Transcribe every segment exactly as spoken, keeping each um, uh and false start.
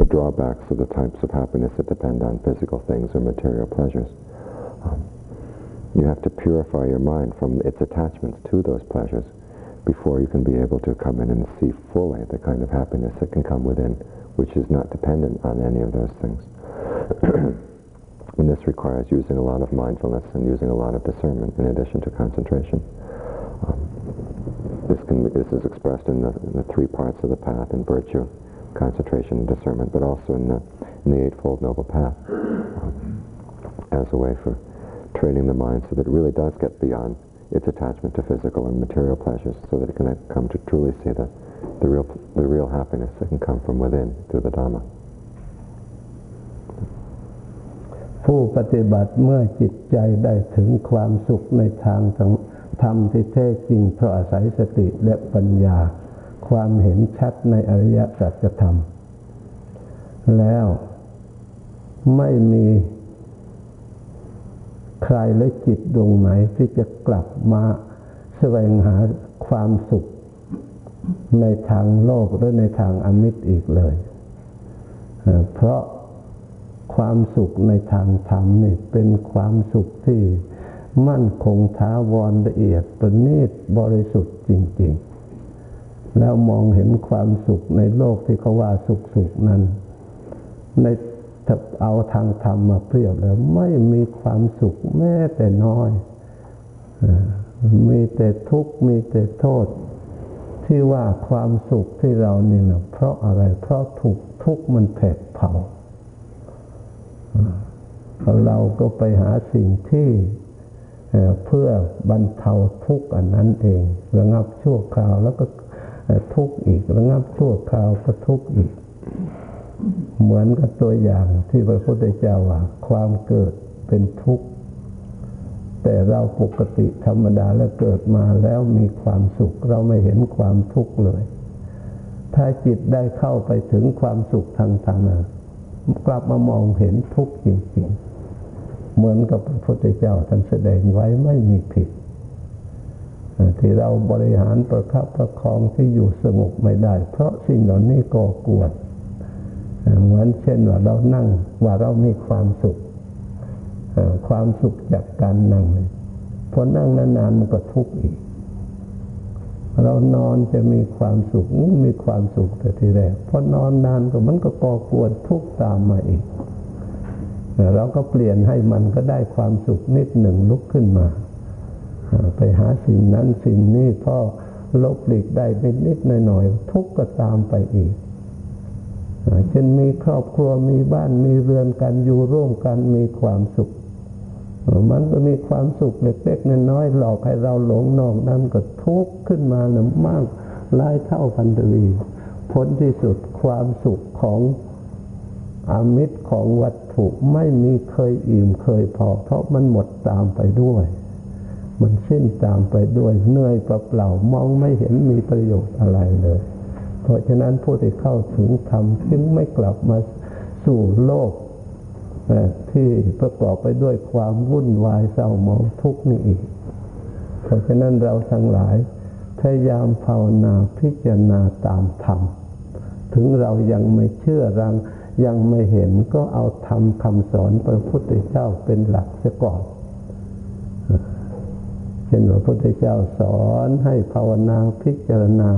drawbacks of the types of happiness that depend on physical things or material pleasures. Um, you have to purify your mind from its attachments to those pleasures before you can be able to come in and see fully the kind of happiness that can come within, which is not dependent on any of those things. And this requires using a lot of mindfulness and using a lot of discernment in addition to concentration. Um, this, can, this is expressed in the, in the three parts of the path, in virtue, concentration, and discernment, but also in the, in the Eightfold Noble Path, um, as a way for training the mind so that it really does get beyond its attachment to physical and material pleasures, so that it can come to truly see the, the, real, the real happiness that can come from within through the Dhamma. ผู้ปฏิบัติเมื่อจิตใจได้ถึงความสุขในทางธรรมที่แท้จริงเพราะอาศัยสติและปัญญาความเห็นชัดในอริยสัจธรรมแล้วไม่มีใครและจิตดวงไหนที่จะกลับมาแสวงหาความสุขในทางโลกหรือในทางอมิตรอีกเลยเพราะความสุขในทางธรรมนี่เป็นความสุขที่มั่นคงถาวรละเอียดประณีตบริสุทธิ์จริงๆแล้วมองเห็นความสุขในโลกที่เขาว่าสุขๆนั้นในถ้าเอาทางธรรมมาเปรียบแล้วไม่มีความสุขแม้แต่น้อยมีแต่ทุกข์มีแต่โทษที่ว่าความสุขที่เรานี่นะเพราะอะไรเพราะถูกทุกข์มันแผดเผาเราก็ไปหาสิ่งที่เพื่อบรรเทาทุกข์อันนั้นเองระงับชั่วคราวแล้วก็ทุกข์อีกระงับชั่วคราวก็ทุกข์อีกเหมือนกับตัวอย่างที่พระพุทธเจ้าว่าความเกิดเป็นทุกข์แต่เราปกติธรรมดาแล้วเกิดมาแล้วมีความสุขเราไม่เห็นความทุกข์เลยถ้าจิตได้เข้าไปถึงความสุขทางธรรมกลับมามองเห็นทุกข์จริงๆเหมือนกับพระพุทธเจ้าท่านแสดงไว้ไม่มีผิดที่เราบริหารประคับประคองที่อยู่สงบไม่ได้เพราะสิ่งเหล่านี้ก่อกวนเหมือนเช่นว่าเรานั่งว่าเรามีความสุขความสุขจากการนั่งพอนั่งนานๆมันก็ทุกข์อีกเรานอนจะมีความสุขมีความสุขแต่ทีแรกพอนอนนานก็มันก็ก่อกวนทุกข์ตามมาอีกเราก็เปลี่ยนให้มันก็ได้ความสุขนิดหนึ่งลุกขึ้นมาไปหาสิ่งนั้นสิ่งนี้พอลบหลีกได้นิดๆหน่อยๆทุกข์ก็ตามไปอีกเช่นมีครอบครัวมีบ้านมีเรือนกันอยู่ร่วมกันมีความสุขมันก็มีความสุขเล็กๆน้อยๆหลอกให้เราหลงนอกนั้นก็ทุกข์ขึ้นมาหนึ่งมากหลายเท่าพันทวีผลที่สุดความสุขของอามิตรของวัตถุไม่มีเคยอิ่มเคยพอเพราะมันหมดตามไปด้วยมันสิ้นตามไปด้วยเหนื่อยเปล่าๆมองไม่เห็นมีประโยชน์อะไรเลยเพราะฉะนั้นผู้ที่เข้าถึงธรรมจึงไม่กลับมาสู่โลกที่ประกอบไปด้วยความวุ่นวายเศร้าหมองทุกข์นี่อีกเพราะฉะนั้นเราทั้งหลายพยายามภาวนาพิจารณาตามธรรมถึงเรายังไม่เชื่อรังยังไม่เห็นก็เอาธรรมคำสอนพระพุทธเจ้าเป็นหลักเสียก่อนเช่นพระพุทธเจ้าสอนให้ภาวนาพิจารณา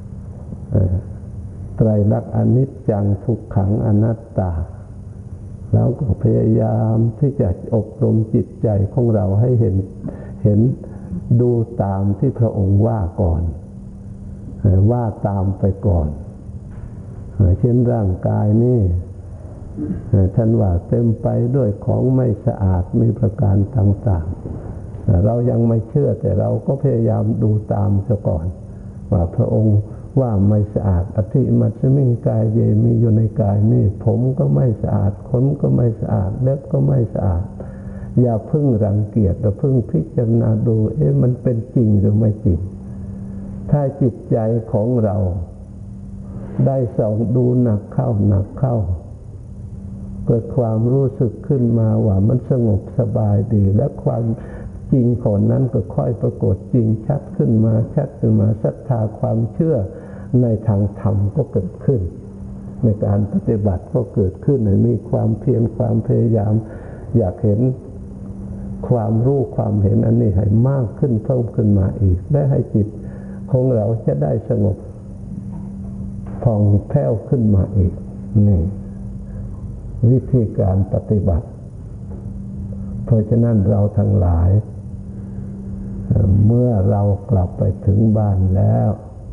ไตรลักษณ์อนิจจังทุกขังอนัตตาแล้วก็พยายามที่จะอบรมจิตใจของเราให้เห็นเห็นดูตามที่พระองค์ว่าก่อนว่าตามไปก่อนเช่นร่างกายนี่ท่านว่าเต็มไปด้วยของไม่สะอาดมีประการต่างๆเรายังไม่เชื่อแต่เราก็พยายามดูตามซะก่อนว่าพระองค์ว่าไม่สะอาดอธิมัจฉมิงกายเยมีอยู่ในกายนี่ผมก็ไม่สะอาดขนก็ไม่สะอาดเล็บก็ไม่สะอาดอย่าเพิ่งรังเกียจอย่าเพิ่งพิจารณาดูเอ๊ะมันเป็นจริงหรือไม่จริงถ้าจิตใจของเราได้ส่องดูหนักเข้าหนักเข้าเกิดความรู้สึกขึ้นมาว่ามันสงบสบายดีและความจริงของนั้นก็ค่อยปรากฏจริงชัดขึ้นมาชัดขึ้นมาศรัทธาความเชื่อในทางธรรมก็เกิดขึ้นในการปฏิบัติก็เกิดขึ้นในมีความเพียรความพยายามอยากเห็นความรู้ความเห็นอันนี้ให้มากขึ้นเพิ่มขึ้นมาอีกและให้จิตของเราจะได้สงบผ่องแผ้วขึ้นมาอีกนี่วิธีการปฏิบัติเพราะฉะนั้นเราทั้งหลายเมื่อเรากลับไปถึงบ้านแล้ว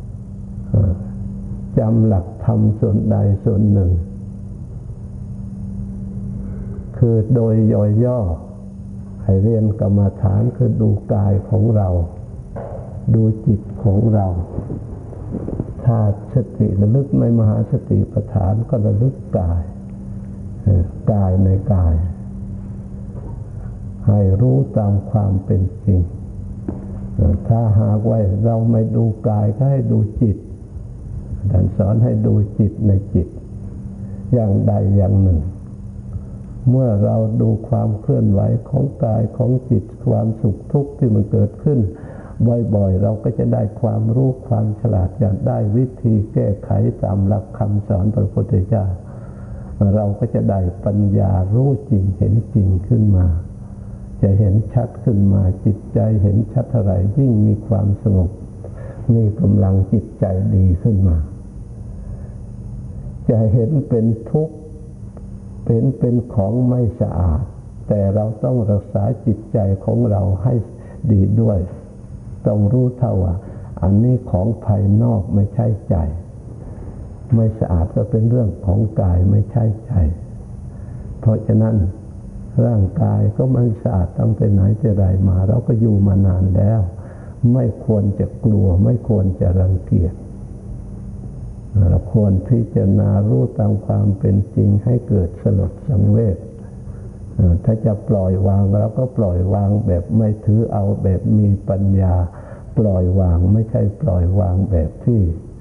จำหลักธรรมส่วนใดส่วนหนึ่งคือโดยย่อๆให้เรียนกรรมฐานคือดูกายของเราดูจิตของเราถ้าสติระลึกในมหาสติปัฏฐานก็ระลึกกายกายในกายให้รู้ตามความเป็นจริงถ้าหากว่าเราไม่ดูกายก็ให้ดูจิตท่านสอนให้ดูจิตในจิตอย่างใดอย่างหนึ่งเมื่อเราดูความเคลื่อนไหวของกายของจิตความสุขทุกข์ที่มันเกิดขึ้นบ่อยๆเราก็จะได้ความรู้ความฉลาดอยากได้วิธีแก้ไขตามหลักคำสอนพระพุทธเจ้าเราก็จะได้ปัญญารู้จริงเห็นจริงขึ้นมาจะเห็นชัดขึ้นมาจิตใจเห็นชัดเท่าไหร่ยิ่งมีความสงบมีกำลังจิตใจดีขึ้นมาจะเห็นเป็นทุกข์เป็นเป็นของไม่สะอาดแต่เราต้องรักษาจิตใจของเราให้ดีด้วยต้องรู้เท่าว่าอันนี้ของภายนอกไม่ใช่ใจไม่สะอาดก็เป็นเรื่องของกายไม่ใช่ใจเพราะฉะนั้นร่างกายก็ไม่สะอาดตั้งแต่ไหนแต่ไรมาเราก็อยู่มานานแล้วไม่ควรจะกลัวไม่ควรจะรังเกียจเราควรพิจารณารู้ตามความเป็นจริงให้เกิดสลดสังเวชถ้าจะปล่อยวางเราก็ปล่อยวางแบบไม่ถือเอาแบบมีปัญญาปล่อยวางไม่ใช่ปล่อยวางแบบที่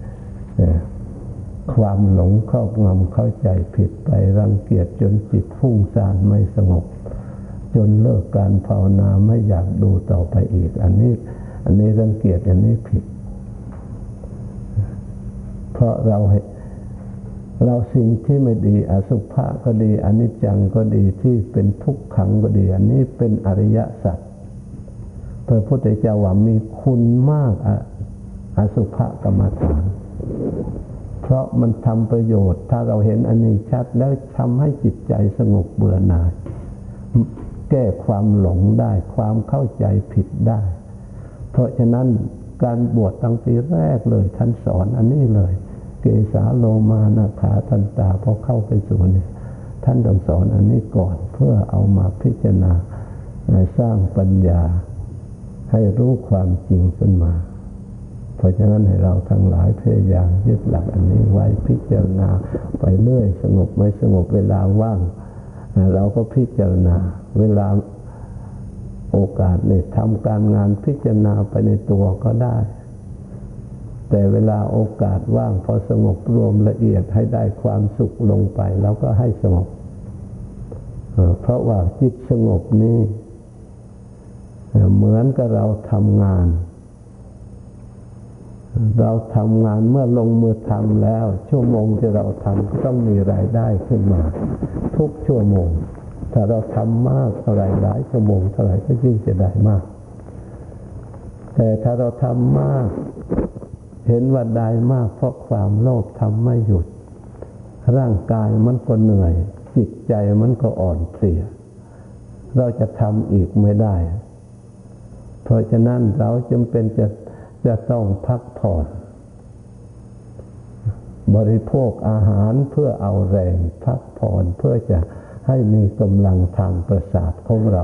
ความหลงครอบงำเข้าใจผิดไปรังเกียจจนจิตฟุ้งซ่านไม่สงบจนเลิกการภาวนาไม่อยากดูต่อไปอีกอันนี้อันนี้รังเกียจอันนี้ผิดเพราะเราเราสิ่งที่ไม่ดีอสุภะก็ดีอนิจจังก็ดีที่เป็นทุกขังก็ดีอันนี้เป็นอริยสัจพระพุทธเจ้าว่ามีคุณมากอสุภกรรมฐานเพราะมันทำประโยชน์ถ้าเราเห็นอันนี้ชัดแล้วทำให้จิตใจสงบเบื่อหน่ายแก้ความหลงได้ความเข้าใจผิดได้เพราะฉะนั้นการบวชตั้งปีแรกเลยท่านสอนอันนี้เลยเกสาโลมานาขาทันตาพอเข้าไปสู่เนี่ยท่านต้องสอนอันนี้ก่อนเพื่อเอามาพิจารณาสร้างปัญญาให้รู้ความจริงขึ้นมาเพราะฉะนั้นให้เราทั้งหลายพยายามยึดหลักอันนี้ไว้พิจารณาไปเรื่อยสงบไม่สงบเวลาว่างเราก็พิจารณาเวลาโอกาสเนี่ยทำการงานพิจารณาไปในตัวก็ได้แต่เวลาโอกาสว่างพอสงบรวมละเอียดให้ได้ความสุขลงไปเราก็ให้สงบเพราะว่าจิตสงบนี้เหมือนกับเราทำงานเราทำงานเมื่อลงมือทำแล้วชั่วโมงที่เราทำก็ต้องมีรายได้ขึ้นมาทุกชั่วโมงถ้าเราทำมากเท่าไรหลายชั่วโมงเท่าไรก็ยิ่งจะได้มากแต่ถ้าเราทำมากเห็นว่าได้มากเพราะความโลภทำไม่หยุดร่างกายมันก็เหนื่อยจิตใจมันก็อ่อนเพลียเราจะทำอีกไม่ได้เพราะฉะนั้นเราจำเป็นจะจะต้องพักผ่อนบริโภคอาหารเพื่อเอาแรงพักผ่อนเพื่อจะให้มีกำลังทางประสาทของเรา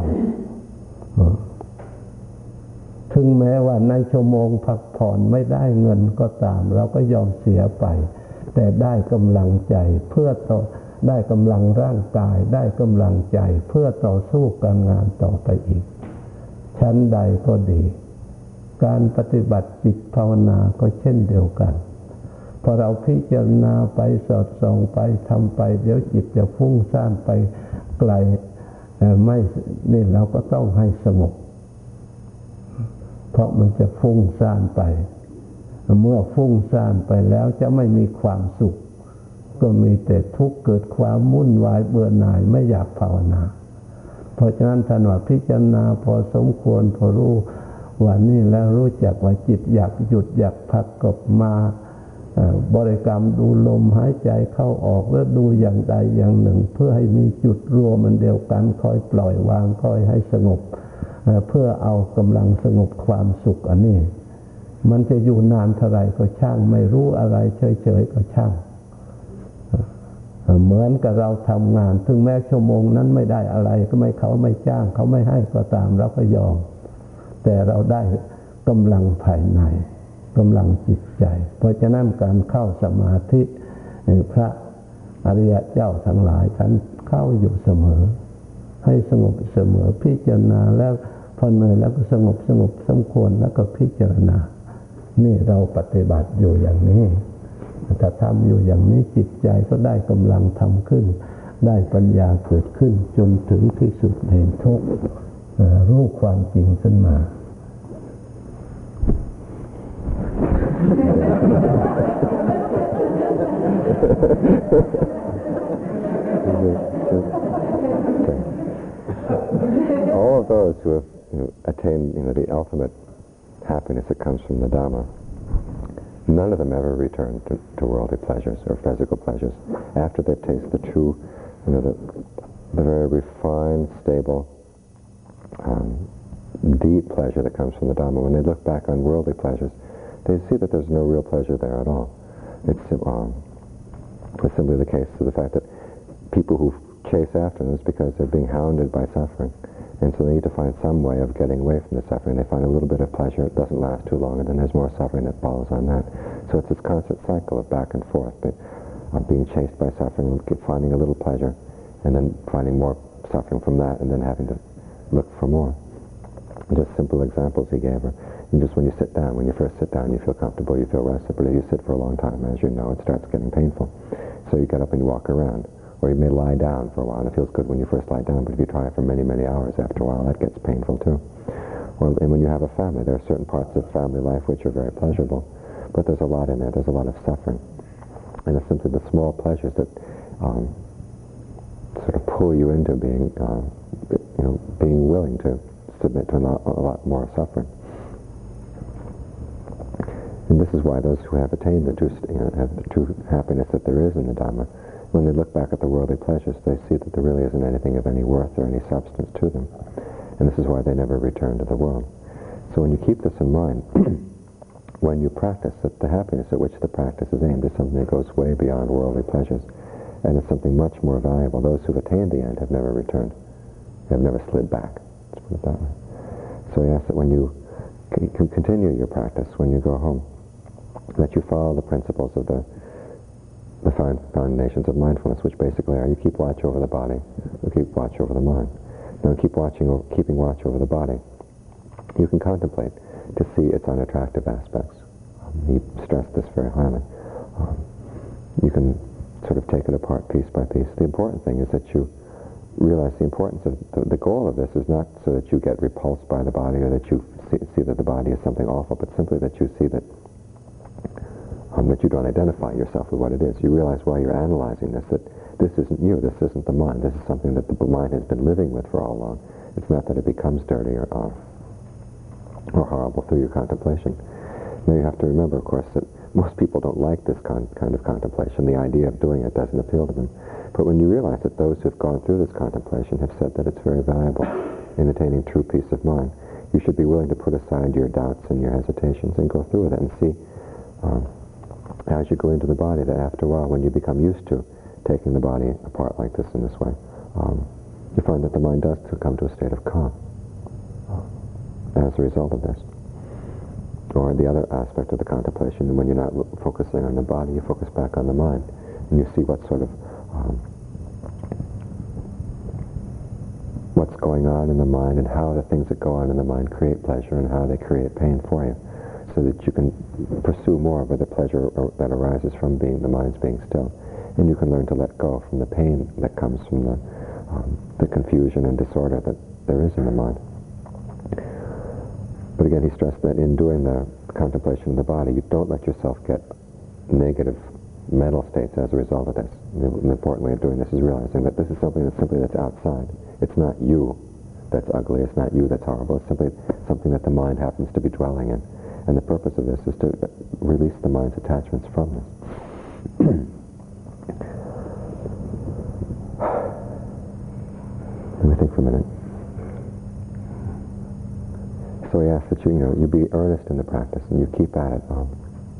ถึงแม้ว่าในชั่วโมงพักผ่อนไม่ได้เงินก็ตามเราก็ยอมเสียไปแต่ได้กำลังใจเพื่อต่อได้กำลังร่างกายได้กำลังใจเพื่อต่อสู้การงานต่อไปอีกชั้นใดก็ดีการปฏิบัติจิตภาวนาก็เช่นเดียวกันพอเราพิจารณาไปสอดส่องไปทำไปเดี๋ยวจิตจะฟุ้งซ่านไปไกลไม่นี่เราก็ต้องให้สงบเพราะมันจะฟุ้งซ่านไปเมื่อฟุ้งซ่านไปแล้วจะไม่มีความสุขก็มีแต่ทุกข์เกิดความวุ่นวายเบื่อหน่ายไม่อยากภาวนาเพราะฉะนั้นท่านว่าพิจารณาพอสมควรพอรู้ว่านี่แล้วรู้จักว่าจิตอยากหยุดอยากพักก็มาบริกรรมดูลมหายใจเข้าออกแล้วดูอย่างใดอย่างหนึ่งเพื่อให้มีจุดรวมมันเดียวกันคอยปล่อยวางคอยให้สงบเพื่อเอากำลังสงบความสุขอันนี้มันจะอยู่นานเท่าไรก็ช่างไม่รู้อะไรเฉยๆก็ช่างเหมือนกับเราทำงานถึงแม้ชั่วโมงนั้นไม่ได้อะไรก็ไม่เขาไม่จ้างเขาไม่ให้ก็ตามเราก็ยอมแต่เราได้กำลังภายในกำลังจิตใจเพราะฉะนั้นการเข้าสมาธิพระอริยเจ้าทั้งหลายท่านเข้าอยู่เสมอให้สงบเสมอพิจารณาแล้วพอเหนื่อยแล้วก็สงบสงบสมควรแล้วก็พิจารณานี่เราปฏิบัติอยู่อย่างนี้ถ้าทำอยู่อย่างนี้จิตใจก็ได้กำลังทำขึ้นได้ปัญญาเกิดขึ้นจนถึงที่สุดเห็นทุกข์รู้ความจริงขึ้นมา All of those who have you know, attained you know, the ultimate happiness that comes from the Dhamma, none of them ever return to, to worldly pleasures or physical pleasures. After they taste the true, you know, the, the very refined, stable, um, deep pleasure that comes from the Dhamma, when they look back on worldly pleasures, they see that there's no real pleasure there at all. It's, um, it's simply the case of the fact that people who chase after them is because they're being hounded by suffering. And so they need to find some way of getting away from the suffering. They find a little bit of pleasure, it doesn't last too long, and then there's more suffering that follows on that. So it's this constant cycle of back and forth, of being chased by suffering, finding a little pleasure, and then finding more suffering from that, and then having to look for more. Just simple examples he gave her. And just when you sit down, when you first sit down, you feel comfortable, you feel rested, but if you sit for a long time, as you know, it starts getting painful. So you get up and you walk around. Or you may lie down for a while, and it feels good when you first lie down, but if you try it for many, many hours, after a while, that gets painful too. Or, and when you have a family, there are certain parts of family life which are very pleasurable, but there's a lot in there, there's a lot of suffering. And it's simply the small pleasures that um, sort of pull you into being, uh, you know, being willing to submit to a lot, a lot more suffering. And this is why those who have attained the true, you know, have the true happiness that there is in the Dhamma, when they look back at the worldly pleasures, they see that there really isn't anything of any worth or any substance to them. And this is why they never return to the world. So when you keep this in mind, when you practice, that the happiness at which the practice is aimed is something that goes way beyond worldly pleasures, and it's something much more valuable. Those who've attained the end have never returned. They have never slid back. Let's put it that way. So he asks that when you c- continue your practice, when you go home, that you follow the principles of the the foundations of mindfulness, which basically are you keep watch over the body, you keep watch over the mind. Now keep watching, over, keeping watch over the body. You can contemplate to see its unattractive aspects. Um, he stressed this very highly. Um, you can sort of take it apart piece by piece. The important thing is that you realize the importance of, the, the goal of this is not so that you get repulsed by the body or that you see, see that the body is something awful, but simply that you see that Um, that you don't identify yourself with what it is. You realize while you're analyzing this that this isn't you, this isn't the mind, this is something that the mind has been living with for all along. It's not that it becomes dirty or, uh, or horrible through your contemplation. Now you have to remember, of course, that most people don't like this con- kind of contemplation. The idea of doing it doesn't appeal to them. But when you realize that those who've gone through this contemplation have said that it's very valuable in attaining true peace of mind, you should be willing to put aside your doubts and your hesitations and go through with it and see um, as you go into the body, that after a while, when you become used to taking the body apart like this in this way, um, you find that the mind does to come to a state of calm uh, as a result of this. Or the other aspect of the contemplation, when you're not focusing on the body, you focus back on the mind, and you see what sort of um, what's going on in the mind and how the things that go on in the mind create pleasure and how they create pain for you, so that you can pursue more of the pleasure that arises from being the mind's being still, and you can learn to let go from the pain that comes from the um, the confusion and disorder that there is in the mind. But again, he stressed that in doing the contemplation of the body, you don't let yourself get negative mental states as a result of this. The, the important way of doing this is realizing that this is something that's simply that's outside. It's not you that's ugly. It's not you that's horrible. It's simply something that the mind happens to be dwelling in. And the purpose of this is to release the mind's attachments from this. Let me think for a minute. So he asks that you, you know, you be earnest in the practice and you keep at it. Um,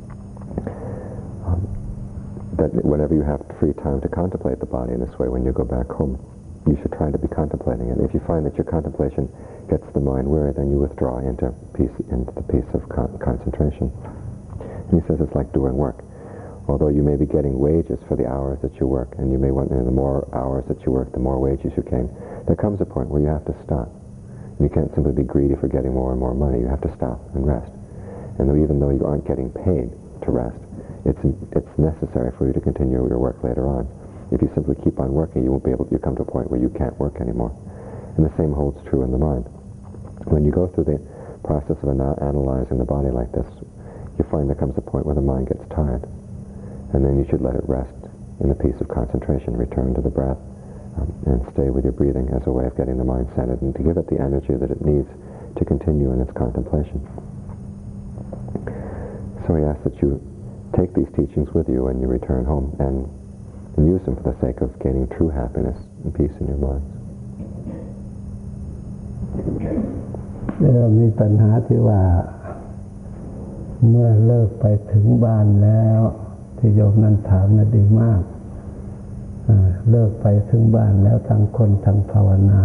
um, that whenever you have free time to contemplate the body in this way, when you go back home, you should try to be contemplating it. If you find that your contemplation gets the mind weary, then you withdraw into peace, into the peace of con concentration. And he says it's like doing work. Although you may be getting wages for the hours that you work, and you may want, you know, the more hours that you work, the more wages you gain, there comes a point where you have to stop. You can't simply be greedy for getting more and more money. You have to stop and rest. And though, even though you aren't getting paid to rest, it's, it's necessary for you to continue your work later on. If you simply keep on working, you won't be able to, you come to a point where you can't work anymore. And the same holds true in the mind. When you go through the process of ana analyzing the body like this, you find there comes a point where the mind gets tired. And then you should let it rest in the peace of concentration, return to the breath, um, and stay with your breathing as a way of getting the mind centered and to give it the energy that it needs to continue in its contemplation. So he asks that you take these teachings with you when you return home and, and use them for the sake of gaining true happiness and peace in your minds. มีปัญหาที่ว่าเมื่อเลิกไปถึงบ้านแล้วที่โยมนั้นถามน่ะดีมากเลิกไปถึงบ้านแล้วทั้งคนทั้งภาวนา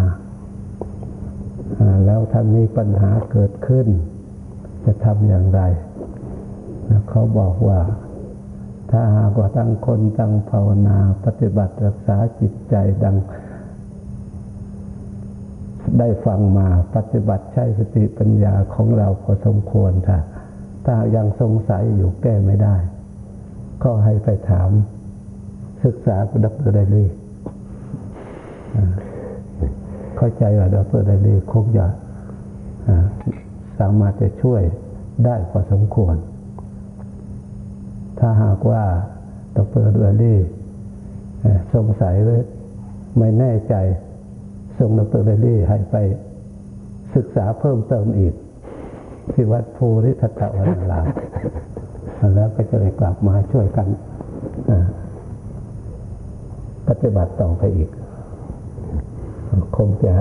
แล้วถ้ามีปัญหาเกิดขึ้นจะทำอย่างไรเขาบอกว่าถ้าหากว่าทั้งคนทั้งภาวนาปฏิบัติรักษาจิตใจดังได้ฟังมาปฏิบัติใช้สติปัญญาของเราพอสมควรค่ะถ้ายังสงสัยอยู่แก้ไม่ได้ก็ให้ไปถามศึกษากับดร.ไดลีเข้าใจว่าดร.ไดลีคงจะสามารถจะช่วยได้พอสมควรถ้าหากว่าดร.ไดลีสงสัยหรือไม่แน่ใจส่งดร.ไดลีให้ไปศึกษาเพิ่มเติมอีกที่วัดภูริทัตวรารามแล้วก็จะได้กลับมาช่วยกันปฏิบัติต่อไปอีกคงจะ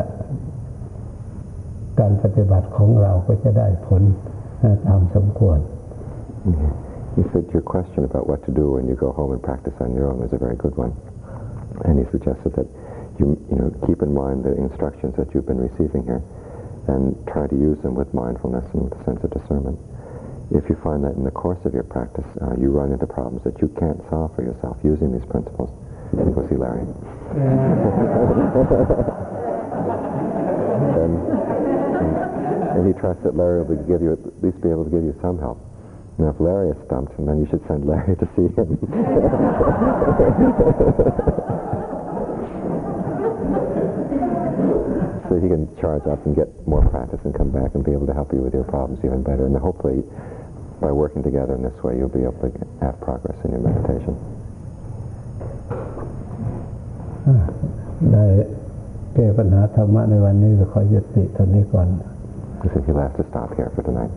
การปฏิบัติของเราก็จะได้ผลตามสมควร He said your question about what to do when you go home and practice on your own is a very good one, and he suggested that you, you know, keep in mind the instructions that you've been receiving here and try to use them with mindfulness and with a sense of discernment. If you find that in the course of your practice uh, you run into problems that you can't solve for yourself using these principles, then go see Larry. and, and, and he trusts that Larry will give you, at least be able to give you some help. Now if Larry is stumped, then you should send Larry to see him. So he can charge up and get more practice and come back and be able to help you with your problems even better. And hopefully, by working together in this way, you'll be able to have progress in your meditation. ได้แก้ปัญหาธรรมะในวันนี้ก็ขอยุติเท่านี้ก่อน I think he'll have to stop here for tonight.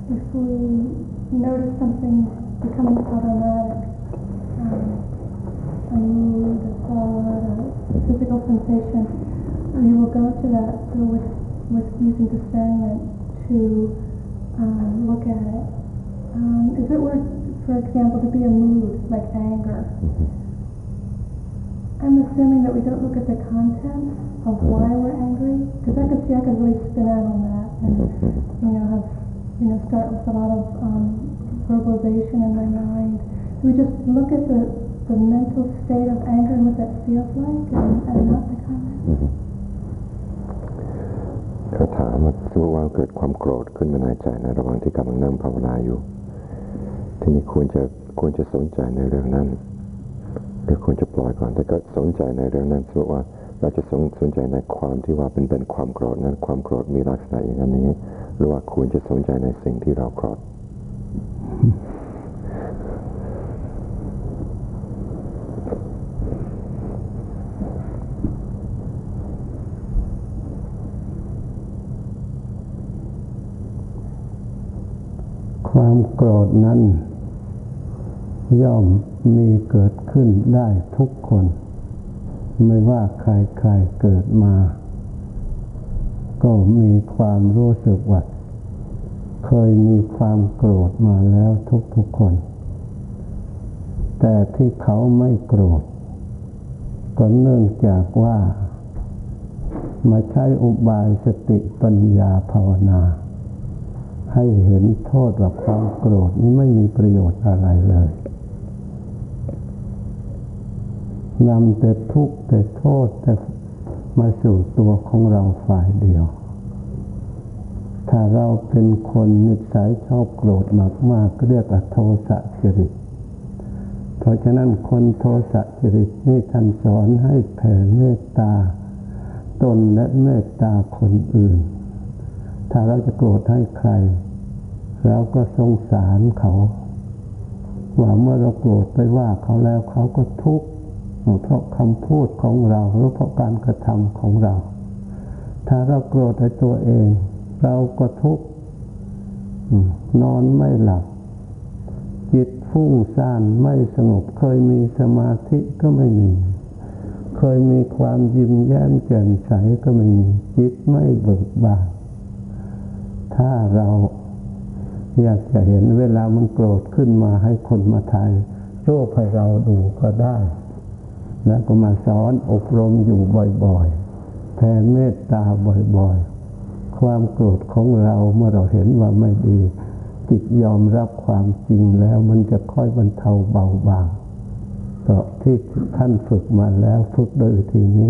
if we notice something becoming automatic, um, a mood, a thought, a physical sensation, we will go to that so with, with using discernment to um, look at it. Um, if it were, for example, to be a mood like anger, I'm assuming that we don't look at the contents of why we're angry, because I could see I could really spin out on that and you know have you know start with a lot of um, verbalization in my mind. We just look at the, the mental state of anger and what that feels like, and, and not the content. เขาถามว่าสมมติว่าเกิดความโกรธขึ้นมาในใจในระหว่างที่กำลังนั่งภาวนาอยู่ทีนี้ควรจะควรจะสนใจในเรื่องนั้นหรือควรจะปล่อยก่อนแต่ก็สนใจในเรื่องนั้นสมมติว่าเราจะสนสนใจในความที่ว่าเป็นเป็นความโกรธนั้นความโกรธมีลักษณะอย่างนั้นนี้หรือว่าควรจะสนใจในสิ่งที่เราโกรธความโกรธนั้นย่อมมีเกิดขึ้นได้ทุกคนไม่ว่าใครๆเกิดมาก็มีความรู้สึกว่าเคยมีความโกรธมาแล้วทุกๆคนแต่ที่เขาไม่โกรธก็เนื่องจากว่ามาใช้อุบายสติปัญญาภาวนาให้เห็นโทษว่าความโกรธนี้ไม่มีประโยชน์อะไรเลยนำแต่ทุกข์แต่โทษแต่มาสู่ตัวของเราฝ่ายเดียวถ้าเราเป็นคนนิสัยชอบโกรธมากๆก็เรียกว่าโทสะจริตเพราะฉะนั้นคนโทสะจริตนี่ท่านสอนให้แผ่เมตตาตนและเมตตาคนอื่นถ้าเราจะโกรธให้ใครเราก็สงสารเขาว่าเมื่อเราโกรธไปว่าเขาแล้วเขาก็ทุกข์เพราะคำพูดของเราหรือเพราะการกระทำของเราถ้าเราโกรธในตัวเองเราก็ทุกข์นอนไม่หลับจิตฟุ้งซ่านไม่สงบเคยมีสมาธิก็ไม่มีเคยมีความยิ้มแย้มแจ่มใสก็ไม่มีจิตไม่เบิกบานถ้าเราอยากจะเห็นเวลามันโกรธขึ้นมาให้คนมาถ่ายรูปให้เราดูก็ได้แล้วก็มาสอนอบรมอยู่บ่อยๆแผ่เมตตาบ่อยๆความโกรธของเราเมื่อเราเห็นว่าไม่ดีจิตยอมรับความจริงแล้วมันจะค่อยบรรเทาเบาบางเพราะที่ท่านฝึกมาแล้วฝึกโดยวิธีนี้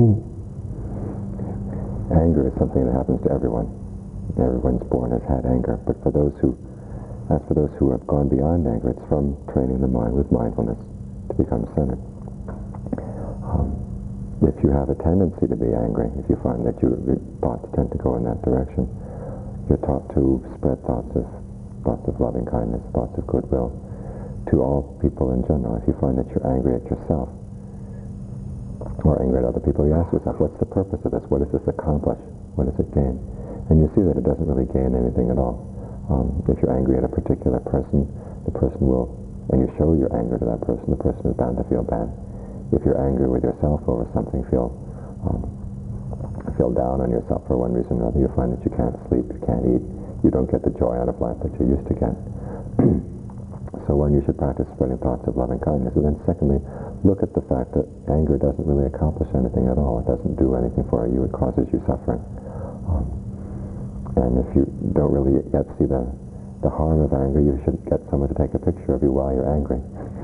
Anger is something that happens to everyone. Everyone's born has had anger, but for those who as for those who have gone beyond anger, it's from training the mind with mindfulness to become centered. Um, if you have a tendency to be angry, if you find that your thoughts tend to go in that direction, you're taught to spread thoughts of thoughts of loving kindness, thoughts of goodwill to all people in general. If you find that you're angry at yourself or angry at other people, you ask yourself, what's the purpose of this? What does this accomplish? What does it gain? And you see that it doesn't really gain anything at all. Um, if you're angry at a particular person, the person will, and you show your anger to that person, the person is bound to feel bad. If you're angry with yourself over something, feel um, feel down on yourself for one reason or another, you find that you can't sleep, you can't eat, you don't get the joy out of life that you used to get. So one, you should practice spreading thoughts of loving kindness. And then secondly, look at the fact that anger doesn't really accomplish anything at all. It doesn't do anything for you. It causes you suffering. Um, And if you don't really yet see the, the harm of anger, you should get someone to take a picture of you while you're angry.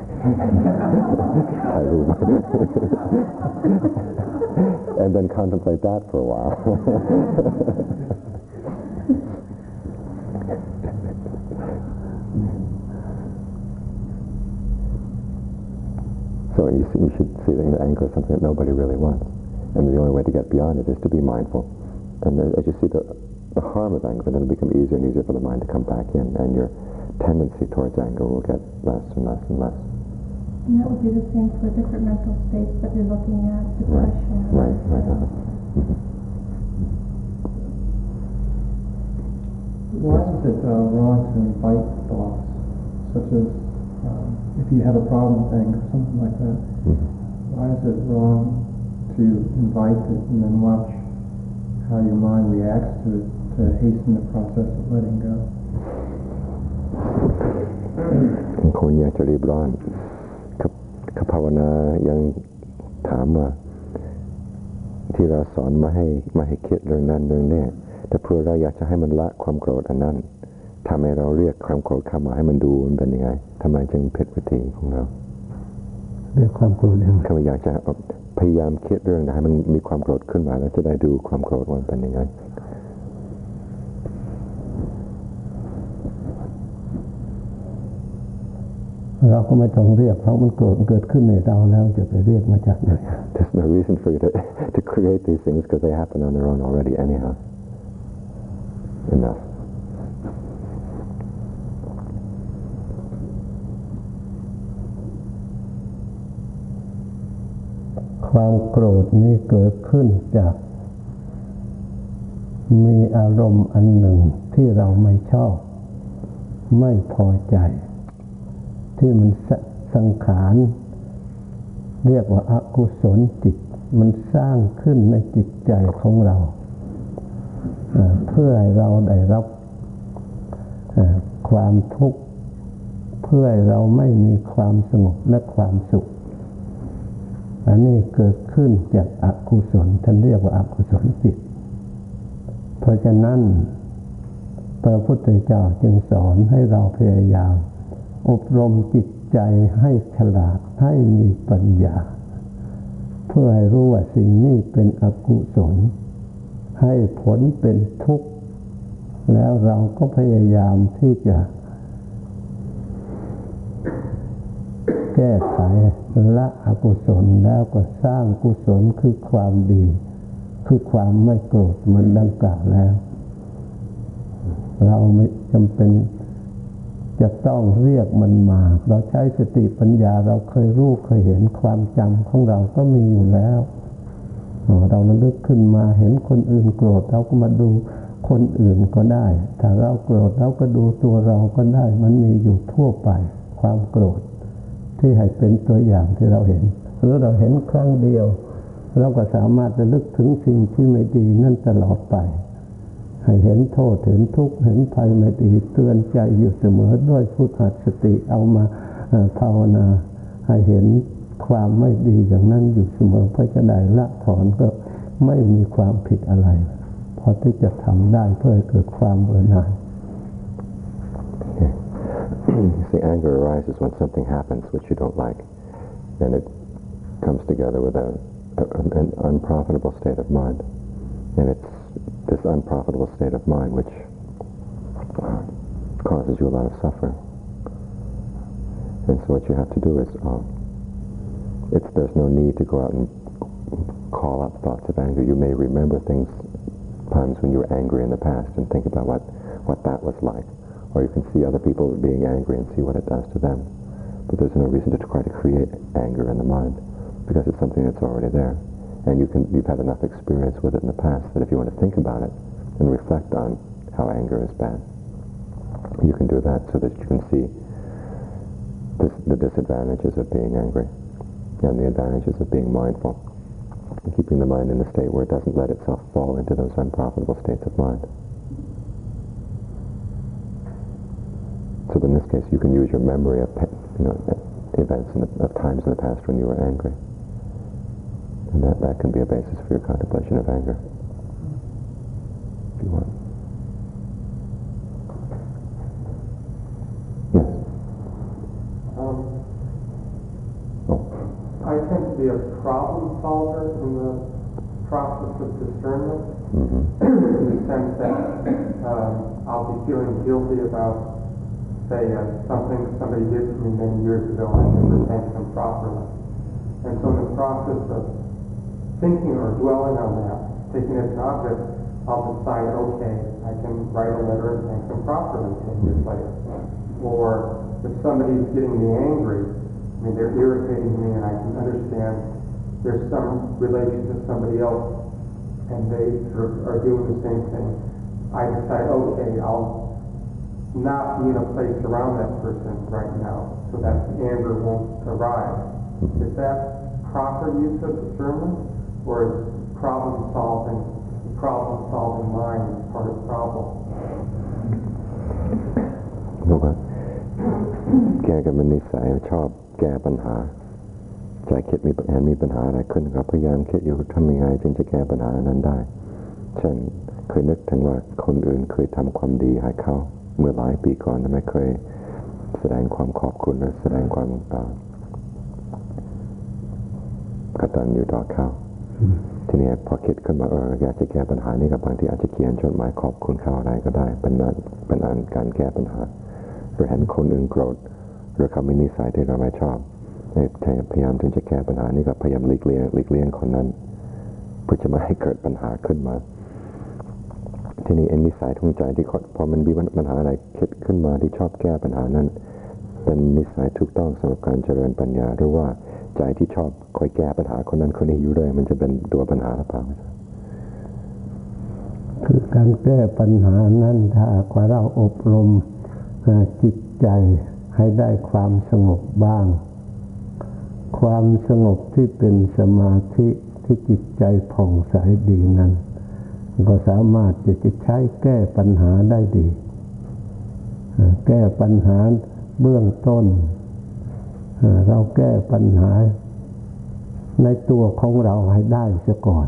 And then contemplate that for a while. So you, see, you should see that anger is something that nobody really wants. And the only way to get beyond it is to be mindful. And as you see the the harm of anger, then it'll become easier and easier for the mind to come back in, and your tendency towards anger will get less and less and less. And that would be the same for different mental states that you're looking at, depression. Right, right, right. Uh-huh. Mm-hmm. Why is it uh, wrong to invite thoughts, such as um, if you have a problem with anger, something like that? Mm-hmm. Why is it wrong to invite it and then watch how your mind reacts to it to hasten the process of letting go? คนอยากจะรีบร้อนกับภาวนายังถามว่าที่เราสอนมาให้มาให้คิดเรื่องนั้นเรื่องนี้แต่เพื่อเราอยากจะให้มันละความโกรธอันนั้นทำให้เราเรียกความโกรธเข้ามาให้มันดูมันเป็นยังไงทำไมจึงผิดวิธีของเราเรียกความโกรธยังไงเขาอยากจะพยายามคิดเรื่องให้มันมีความโกรธขึ้นมาแล้วจะได้ดูความโกรธมันเป็นยังไงเราก็ไม่ต้องเรียกเพราะมันโกรธเกิดขึ้นในเราแล้วจะไปเรียกมาจากไหน There's no reason for you to to create these things because they happen on their own already anyhow. Enough. ความโกรธนี้เกิดขึ้นจากมีอารมณ์อันหนึ่งที่เราไม่ชอบไม่พอใจที่มันสังขารเรียกว่าอกุศลจิตมันสร้างขึ้นในจิตใจของเราเพื่อให้เราได้รับความทุกข์เพื่อให้เราไม่มีความสงบและความสุขอันนี้เกิดขึ้นจากอกุศลท่านเรียกว่าอกุศลจิตเพราะฉะนั้นพระพุทธเจ้าจึงสอนให้เราพยายามอบรมจิตใจให้ฉลาดให้มีปัญญาเพื่อให้รู้ว่าสิ่งนี้เป็นอกุศลให้ผลเป็นทุกข์แล้วเราก็พยายามที่จะแก้ไขละอกุศลแล้วก็สร้างกุศลคือความดีคือความไม่โกรธมันดังกล่าวแล้วเราไม่จำเป็นจะต้องเรียกมันมาเราใช้สติปัญญาเราเคยรู้เคยเห็นความจำของเราก็มีอยู่แล้วเราระลึกขึ้นมาเห็นคนอื่นโกรธเราก็มาดูคนอื่นก็ได้ถ้าเราโกรธเราก็ดูตัวเราก็ได้มันมีอยู่ทั่วไปความโกรธที่ให้เป็นตัวอย่างที่เราเห็นหรือเราเห็นครั้งเดียวเราก็สามารถระลึกถึงสิ่งที่ไม่ดีนั่นตลอดไปให้เห็นโทษเห็นทุกข์เห็นภัยไม่ดีเตือนใจอยู่เสมอด้วยพุทธสติเอามาภาวนาให้เห็นความไม่ดีอย่างนั้นอยู่เสมอเพื่อจะได้ละถอนก็ไม่มีความผิดอะไรพอที่จะทำได้เพื่อให้เกิดความเบื่อหน่าย See, anger arises when something happens which you don't like, and it comes together with a, a, an unprofitable state of mind, and it's this unprofitable state of mind which uh, causes you a lot of suffering. And so what you have to do is, uh, it's, there's no need to go out and call up thoughts of anger. You may remember things, times when you were angry in the past and think about what, what that was like. Or you can see other people being angry and see what it does to them. But there's no reason to try to create anger in the mind because it's something that's already there. And you can, you've had enough experience with it in the past that if you want to think about it and reflect on how anger is bad, you can do that so that you can see this, the disadvantages of being angry and the advantages of being mindful and keeping the mind in a state where it doesn't let itself fall into those unprofitable states of mind. So in this case, you can use your memory of, you know, events in the, of times in the past when you were angry. And that, that can be a basis for your contemplation of anger, if you want. Yes? Um, oh. I tend to be a problem solver in the process of discernment, Mm-hmm. in the sense that um, I'll be feeling guilty about say uh, something somebody did to me many years ago and I never thanked them properly. And so in the process of thinking or dwelling on that, taking it as an object, I'll decide, okay, I can write a letter and thank them properly ten years later. Or if somebody's getting me angry, I mean, they're irritating me and I can understand there's some relation to somebody else and they sort of are doing the same thing. I decide, okay, I'll not be in a place around that person right now, so that the anger won't arise. Mm-hmm. Is that proper use of discernment, or is problem solving, problem solving mind part of the problem? บอกว่าแกกับมันนิสัยชอบแก้ปัญหาใจคิดมีปัญหามีปัญหาอะไรขึ้นก็พยายามคิดอยู่ทำยังไงจึงจะแก้ปัญหานั้นได้เช่นเคยนึกถึงว่าคนอื่นเคยทำความดีให้เขาเมื่อหลายปีก่อนไม่เคยแสดงความขอบคุณหรือแสดงความกตัญญูต่อเขาทีนี้พอคิดขึ้นมาเอออยากจะแก้ปัญหานี้กับบางทีอาจจะเขียนจดหมายขอบคุณเขาอะไรก็ได้เป็นอันเป็นอันการแก้ปัญหาหรือเห็นคนอื่นโกรธหรือเขามีนิสัยที่เราไม่ชอบพยายามถึงจะแก้ปัญหานี้ก็พยายามหลีกเลี่ยงหลีกเลี่ยงคนนั้นเพื่อจะไม่ให้เกิดปัญหาขึ้นมาทีนี้เอ็นนิสัยทุงใจที่พอมันมีปัญหาอะไรคิดขึ้นมาที่ชอบแก้ปัญหานั้นเป็นนิสัยถูกต้องสำหรับการเจริญปัญญาหรือว่าใจที่ชอบคอยแก้ปัญหาคนนั้นคนนี้อยู่เลยมันจะเป็นตัวปัญหาหรือเปล่าคือการแก้ปัญหานั้นถ้าว่าเราอบรมจิตใจให้ได้ความสงบบ้างความสงบที่เป็นสมาธิที่จิตใจผ่องใสดีนั้นก็สามารถจะจะใช้แก้ปัญหาได้ดีแก้ปัญหาเบื้องต้นเราแก้ปัญหาในตัวของเราให้ได้เสียก่อน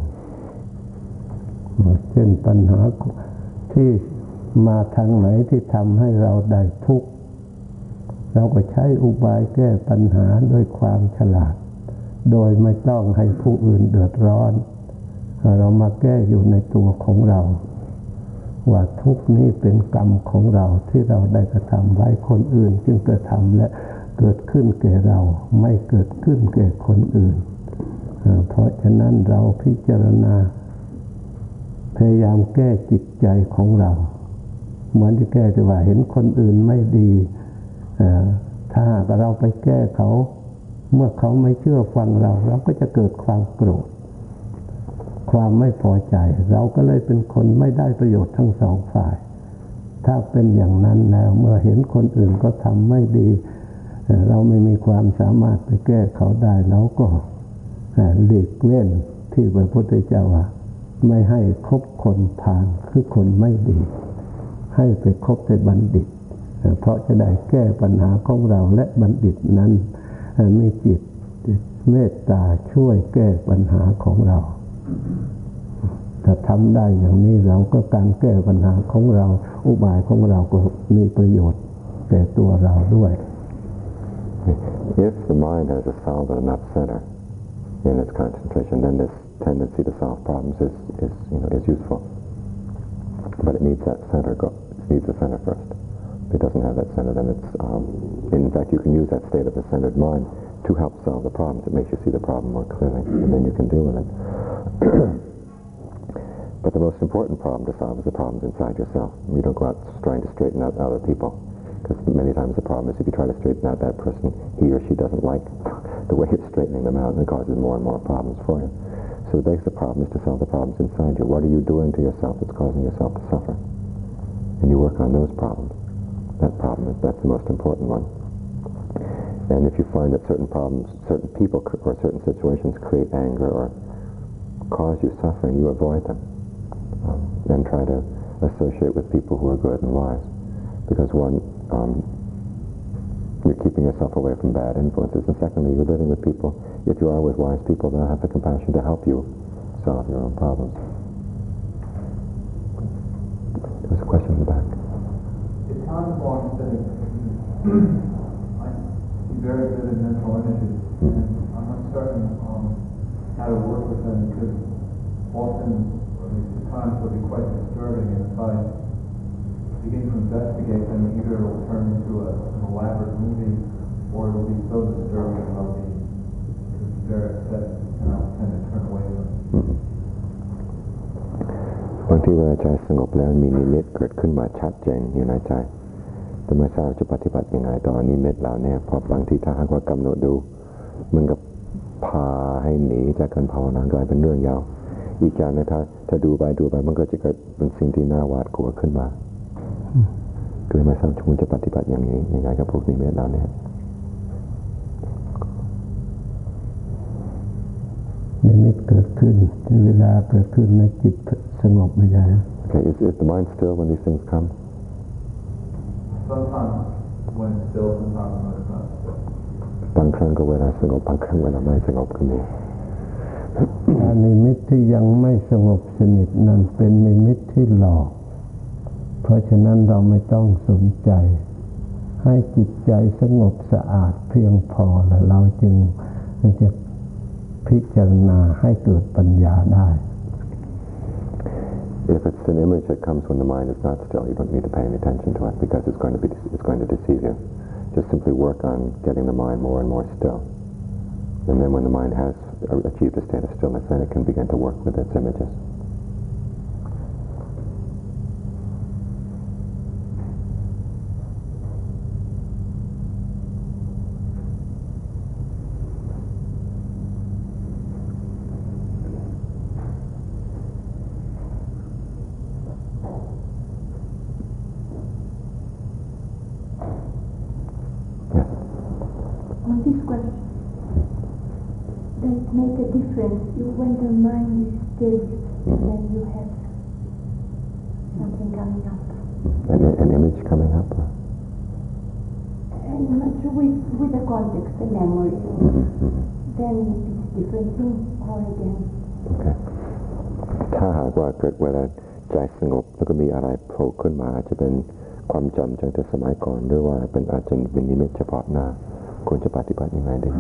เช่นปัญหาที่มาทางไหนที่ทำให้เราได้ทุกข์เราก็ใช้อุบายแก้ปัญหาด้วยความฉลาดโดยไม่ต้องให้ผู้อื่นเดือดร้อนเรามาแก้อยู่ในตัวของเราว่าทุกข์นี้เป็นกรรมของเราที่เราได้กระทำไว้คนอื่นจึงกระทำและเกิดขึ้นแก่เราไม่เกิดขึ้นแก่คนอื่นเพราะฉะนั้นเราพิจารณาพยายามแก้จิตใจของเราเหมือนที่แก้แต่ว่าเห็นคนอื่นไม่ดีถ้าเราไปแก้เขาเมื่อเขาไม่เชื่อฟังเราเราก็จะเกิดความโกรธความไม่พอใจเราก็เลยเป็นคนไม่ได้ประโยชน์ทั้งสองฝ่ายถ้าเป็นอย่างนั้นแล้วเมื่อเห็นคนอื่นก็ทำไม่ดีเราไม่มีความสามารถไปแก้เขาได้เราก็หลีกเล่นที่พระพุทธเจ้าว่าไม่ให้คบคนพาลคือคนไม่ดีให้ไปคบแต่บัณฑิตเพราะจะได้แก้ปัญหาของเราและบัณฑิตนั้นมีจิตเมตตาช่วยแก้ปัญหาของเราถ้าทำได้อย่างนี้เราก็การแก้ปัญหาของเราอุบายของเราก็มีประโยชน์แก่ตัวเราด้วย If the mind has a solid enough center in its concentration, then this tendency to solve problems is, is you know is useful. But it needs that center go. It needs the center first. If it doesn't have that center, then it's um, in fact you can use that state of a centered mind to help solve the problems. It makes you see the problem more clearly, and then you can deal with it. But the most important problem to solve is the problems inside yourself. You don't go out trying to straighten out other people, because many times the problem is if you try to straighten out that person, he or she doesn't like the way you're straightening them out, and it causes more and more problems for you. So the basic problem is to solve the problems inside you. What are you doing to yourself that's causing yourself to suffer? And you work on those problems. That problem is that's the most important one. And if you find that certain problems, certain people or certain situations create anger or cause you suffering, you avoid them. Um, and try to associate with people who are good and wise. Because one, um, you're keeping yourself away from bad influences, and secondly, you're living with people. If you are with wise people, they'll have the compassion to help you solve your own problems. There's a question in the back. It's hard to walk sitting. I see very vivid mental images, mm-hmm. and I'm not certain um, how to work with them because often the times will be quite disturbing, and if I begin to investigate them, either it will turn into a, an elaborate movie, or it will be so disturbing that I'll be very upset, and I'll tend to turn away from it. บางทีเวลาใจสงบแล้วมีนิมิตเกิดขึ้นมาชัดเจนอยู่ในใจแต่ไม่ทราบจะปฏิบัติยังไงต่อนิมิตเหล่านี้เพราะบางทีถ้าหากว่ากำหนดดูมันก็พาให้หนีจากการภาวนากลายเป็นเรื่องยาวอีกอย่างนะถ้าถ้าดูไปดูไปมันก็จะเกิดเป็นสิ่งที่น่าหวาดกลัวขึ้นมาก็เลยไม่ทราบคุณจะปฏิบัติอย่างนี้ยังไงกับพวกนิมิตเราเนี่ยนิมิตเกิดขึ้นเวลาเกิดขึ้นในจิตสงบไม่ได้ Okay, is, is the mind still when these things come? Sometimes when it's still, sometimes when it's not still. บางครั้งก็เวลาสงบบางครั้งเวลาไม่สงบก็มีถ้านิมิตที่ยังไม่สงบสนิทนั้นเป็นนิมิตที่หลอกเพราะฉะนั้นเราไม่ต้องสนใจให้จิตใจสงบสะอาดเพียงพอแล้วเราจึงจะพิจารณาให้เกิดปัญญาได้ If it's an image that comes when the mind is not still, you don't need to pay any attention to it because it's going to be it's going to deceive you. Just simply work on getting the mind more and more still. And then when the mind has achieved a state of stillness, then it can begin to work with its images. On this question, does it make a difference when the mind is still Mm-hmm. when you have something coming up? An, an image coming up? Or? And not with, with the context, the memory, Mm-hmm. then it's different thing or again. Okay. ถ้าหากว่าเกิดเวลาใจสงบแล้วก็มีอะไรโผล่ขึ้นมาอาจจะเป็นความจำจากแต่สมัยก่อนหรือว่าเป็นอาจจะเป็นนิมิตเฉพาะหน้าควรจะปฏิบัติยังไงดี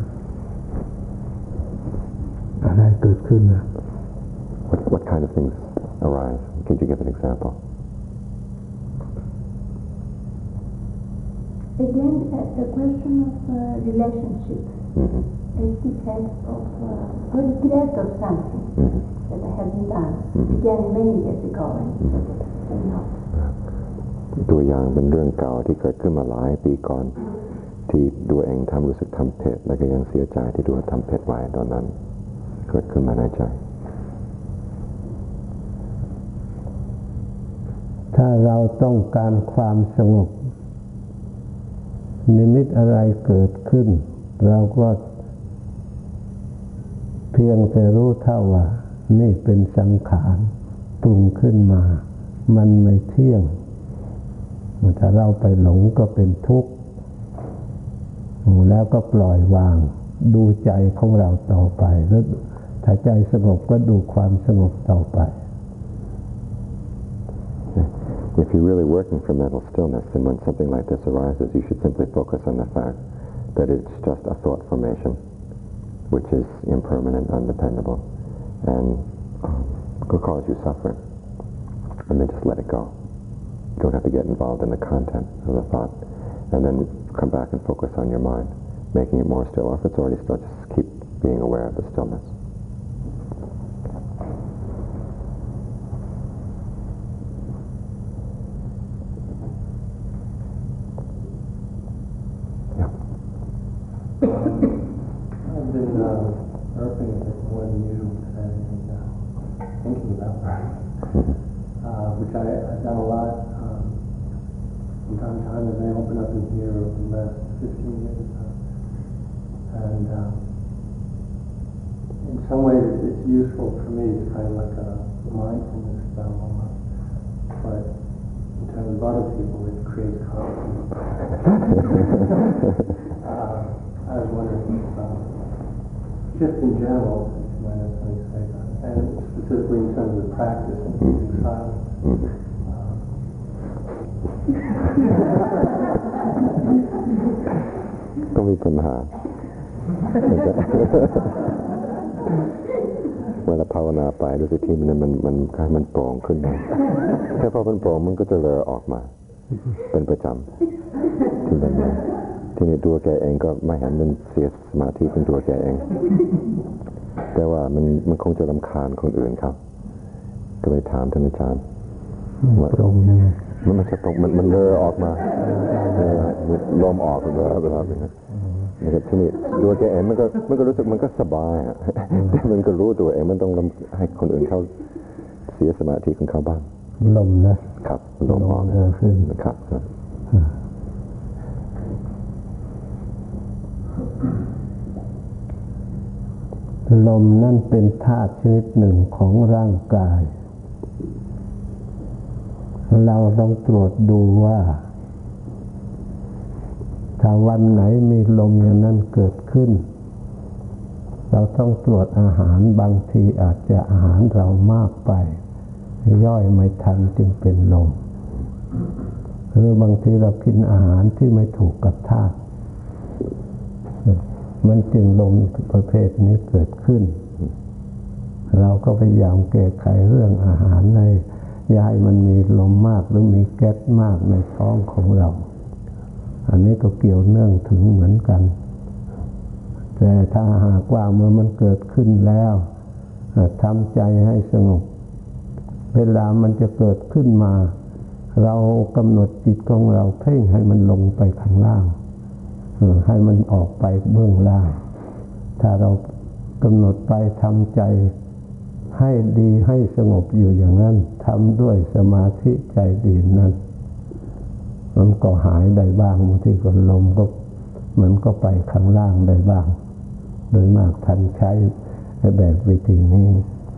อะไรเกิดขึ้นนะ What, what kind of things arise? Could you give an example? Again, uh, the question of uh, relationship, Mm-hmm. as defense of uh, regret of something Mm-hmm. that I haven't done, Mhm. began many years ago and still not. ตัวอย่างเป็นเรื่องเก่าที่เกิดขึ้นมาหลายปีก่อนที่ตัวเองทำรู้สึกทำผิดแล้วก็ยังเสียใจที่ตัวทำผิดไว้ตอนนั้นเกิดขึ้นมาในใจถ้าเราต้องการความสงบนิมิตอะไรเกิดขึ้นเราก็เพียงแต่รู้เท่าว่านี่เป็นสังขารปรุงขึ้นมามันไม่เที่ยงถ้าเราไปหลงก็เป็นทุกข์แล้วก็ปล่อยวางดูใจของเราต่อไปแล้วถ้าใจสงบก็ดูความสงบต่อไป If you're really working for mental stillness, then when something like this arises, you should simply focus on the fact that it's just a thought formation, which is impermanent, undependable, and um, could cause you suffering. And then just let it go. You don't have to get involved in the content of the thought. And then come back and focus on your mind, making it more still. Or if it's already still, just keep being aware of the stillness. I've been uh, burping a bit more than usual today and uh, thinking about burping, uh, which I, I've done a lot um, from time to time as I open up in here over the last fifteen years or so. And um, in some ways it's useful for me. It's kind of like a mindfulness spell almost. But in terms of other people, it creates conflict. uh, I was wondering if, um, just in general, if you might have something to say about it, and specifically in terms of the practice of keeping silence. Um, ก็มีปัญหา เวลาภาวนาไปรู้สึกที่มันมันมันมันโปร่งขึ้นมาแค่พอมันโปร่งมันก็จะเลอออกมาเป็นประจำที่เป็นทีนี้ตัวแกเองก็ไม่เห็นมันเสียสมาธิเป็นตัวแกเองแต่ว่ามันมันคงจะรำคาญคนอื่นครับก็เลยถามท่านอาจารย์ว่าตรงยังไงมันไม่ใช่ตรงมันมันเลอออกมาลมออกเลอเวลาเป็นนะครับทีนี้ตัวแกเองมันก็มันก็รู้สึกมันก็สบายแต่มันก็รู้ตัวเองมันต้องให้คนอื่นเขาเสียสมาธิของเขาบ้างลมนะครับลมออกเออขึ้นครับครับลมนั่นเป็นธาตุชนิดหนึ่งของร่างกายเราต้องตรวจดูว่าถ้าวันไหนมีลมอย่างนั้นเกิดขึ้นเราต้องตรวจอาหารบางทีอาจจะอาหารเรามากไปย่อยไม่ทันจึงเป็นลมหรือบางทีเรากินอาหารที่ไม่ถูกกับธาตุมันจึงลมประเภทนี้เกิดขึ้นเราก็พยายามแก้ไขเรื่องอาหารในอย่าให้มันมีลมมากหรือมีแก๊สมากในท้องของเราอันนี้ก็เกี่ยวเนื่องถึงเหมือนกันแต่ถ้าหากว่าเมื่อมันเกิดขึ้นแล้วทำใจให้สงบเวลามันจะเกิดขึ้นมาเรากำหนดจิตของเราเพ่งให้มันลงไปข้างล่างให้มันออกไปเบื้องล่างถ้าเรากำหนดไปทำใจให้ดีให้สงบอยู่อย่างนั้นทำด้วยสมาธิใจดีนั้นมันก็หายได้บ้างบางทีก็ลมก็มันก็ไปข้างล่างได้บ้างโดยมากท่านใช้แบบวิธีนี้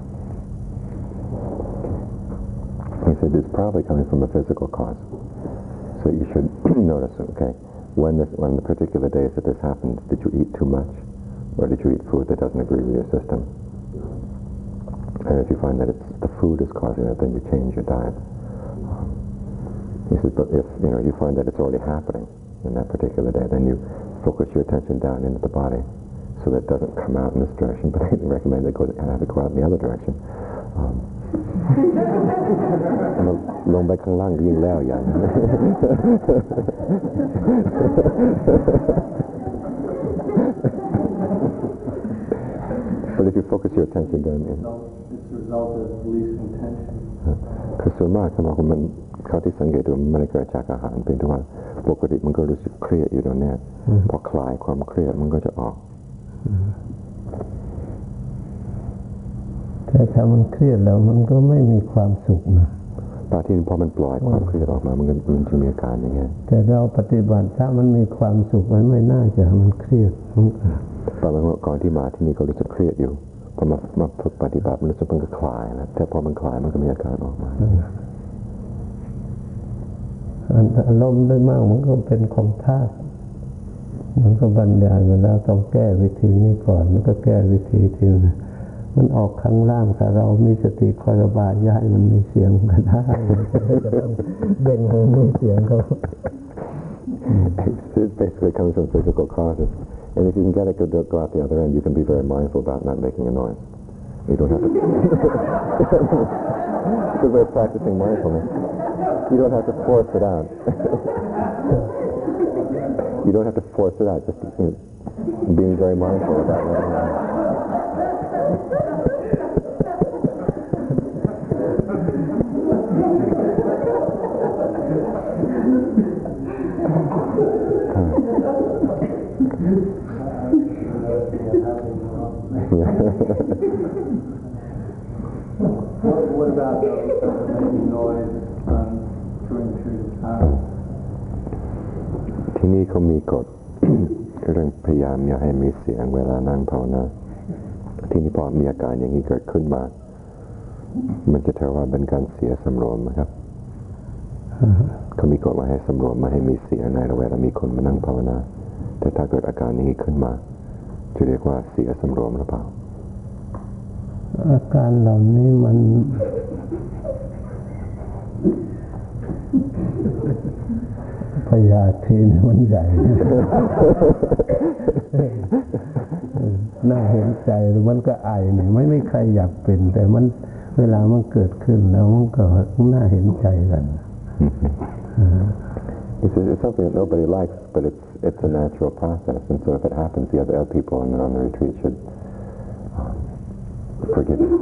He said it's probably coming from a physical cause. So you should notice, okay, when this, when the particular days that this happens, did you eat too much? Or did you eat food that doesn't agree with your system? And if you find that it's, the food is causing it, then you change your diet. Um, he says, but if you know you find that it's already happening in that particular day, then you focus your attention down into the body so that it doesn't come out in this direction, but I recommend that it goes, have it go out in the other direction. Um, ลงไปข้างล่างยิ่งแล้วอย่าง But if you focus your attention down in, it's a result of releasing tension. คือส่วนมากสมาคมมันเขาที่สังเกตดูมันไม่ได้เกิดจากอาหารเป็นที่ว่าปกติมันก็รู้สึกเครียดอยู่ตรงนี้พอคลายความเครียดมันก็จะออกแต่ถ้ามันเครียดแล้วมันก็ไม่มีความสุขนะตอนที่พอมันปล่อยความเครียดออกมามันมันจะมีอาการอย่างเงี้ยแต่เราปฏิบัติถ้ามันมีความสุขมันไม่น่าจะมันเครียดตอนก่อนที่มาที่นี่ก็รู้สึกเครียดอยู่พอมามาฝึกปฏิบัติมันรู้สึกมันก็คลายแล้วแต่พอมันคลายมันก็มีอาการออกมาอารมณ์ได้มากมันก็เป็นของธาตุมันก็บรรยายมาแล้วต้องแก้วิธีนี้ก่อนมันก็แก้วิธีที่มันออกข้างล่างถ้าเรามีสติคอยระบายย้ายมันมีเสียงก็ได้จะต้องเบ่งให้มีเสียงเขา It basically comes from physical causes, and if you can get it to go out the other end, you can be very mindful about not making a noise. You don't have to. Because we're practicing mindfulness. You don't have to force it out. You don't have to force it out. Just you know, being very mindful about it. What about those that are making noise um, during the time? ที่นี่เขามีกฎ เรื่องพยายามอย่าให้มีเสียงเวลานั่งภาวนาที่นี่พอมีอาการอย่างนี้เกิดขึ้นมามันจะถือว่าเป็นการเสียสำรวมนะครับเขามีกฎว่าให้สำรวมมาให้มีเสียงในเวลามีคนมานั่งภาวนาแต่ถ้าเกิดอาการนี้ขึ้นมาจะเรียกว่าเสียสำรวมหรือเปล่าอาการเหล่านี้มันพยาธิมันใหญ่น่าเห็นใจหรือมันก็ไอเนี่ยไม่ไม่ใครอยากเป็นแต่มันเวลามันเกิดขึ้นแล้วมันก็น่าเห็นใจกัน It's, it's something that nobody likes, but it's it's a natural process, and so if it happens, the other people on the, on the retreat should um, forgive it.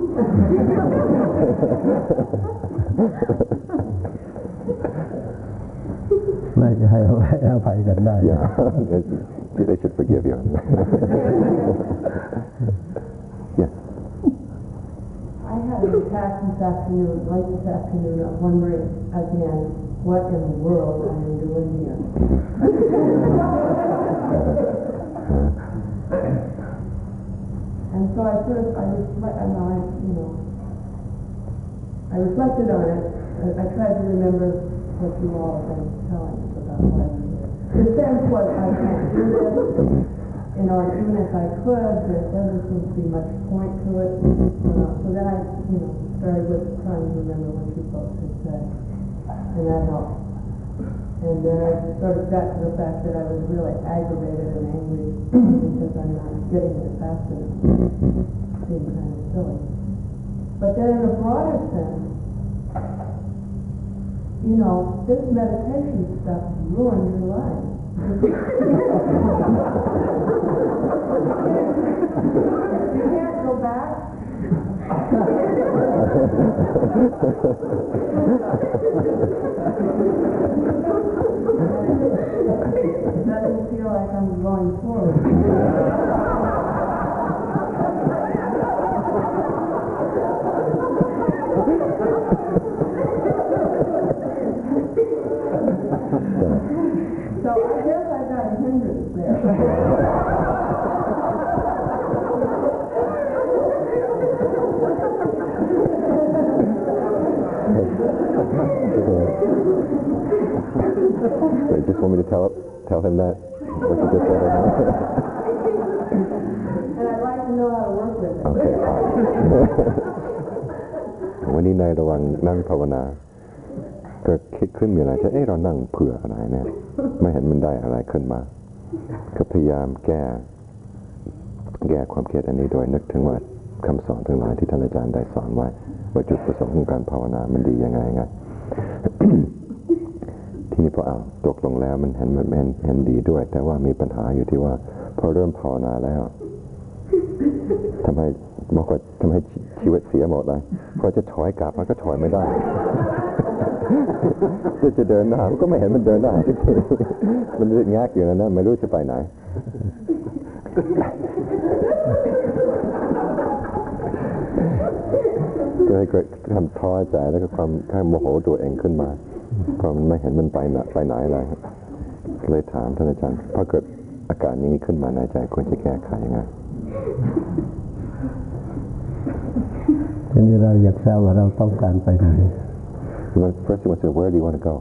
น่าจะให้อภัยกันได้ Yeah, they should forgive you. I Yes. had being packed this afternoon, late this afternoon, I'm wondering again, what in the world I am doing here. And so I sort of, I reflect, I know, I, you know, I reflected on it. I, I tried to remember what you all have been telling us about why I'm here. The sense was, I can't do this. You know, even if I could, there doesn't seem to be much point to it. Uh, so then I, you know, started with trying to remember what you folks had said. And that helped. And then I sort of got to the fact that I was really aggravated and angry because I'm not getting it fast enough. It seemed kind of silly. But then in a broader sense, you know, this meditation stuff ruined your life. You can't go back. It doesn't feel like I'm going forward. So I guess I got a hindrance there. So you just want me to tell tell him that what you just said? And I'd like to know how to work with it. Okay. วันนี้ในระหว่างนั่งภาวนาก็คิดขึ้นมีอะไรจะเอ๊ะเรานั่งเผื่ออะไรเนี่ยไม่เห็นมันได้อะไรขึ้นมาก็พยายามแก้แก้ความคิดอันนี้โดยนึกถึงว่าคำสอนทั้งหลายที่ท่านอาจารย์ได้สอนไว้ว่าจุดประสงค์ของการภาวนามันดียังไงไง ที่นี่พอเอาตกลงแล้วมันเห็นมันเห็นเห็นดีด้วยแต่ว่ามีปัญหาอยู่ที่ว่าพอเริ่มภาวนาแล้วทำให้บอกว่าทำให้ชีวิตเสียหมดเลยพอจะถอยกลับมันก็ถอยไม่ได้ จะจะเดินหน้ามันก็ไม่เห็นมันเดินได้ มันแงกอยู่นั่นนะไม่รู้จะไปไหน ก็ให้เกิดความท้อใจแล้วก็ความข้ามโมโหตัวเองขึ้นมาเพราะมันไม่เห็นมันไปไหนไปไหนอะไรเลยถามท่านอาจารย์พอเกิดอาการนี้ขึ้นมาในใจควรจะแก้ไขยังไงทีนี้เราอยากทราบว่าเราต้องการไปไหน First you want to say where do you want to go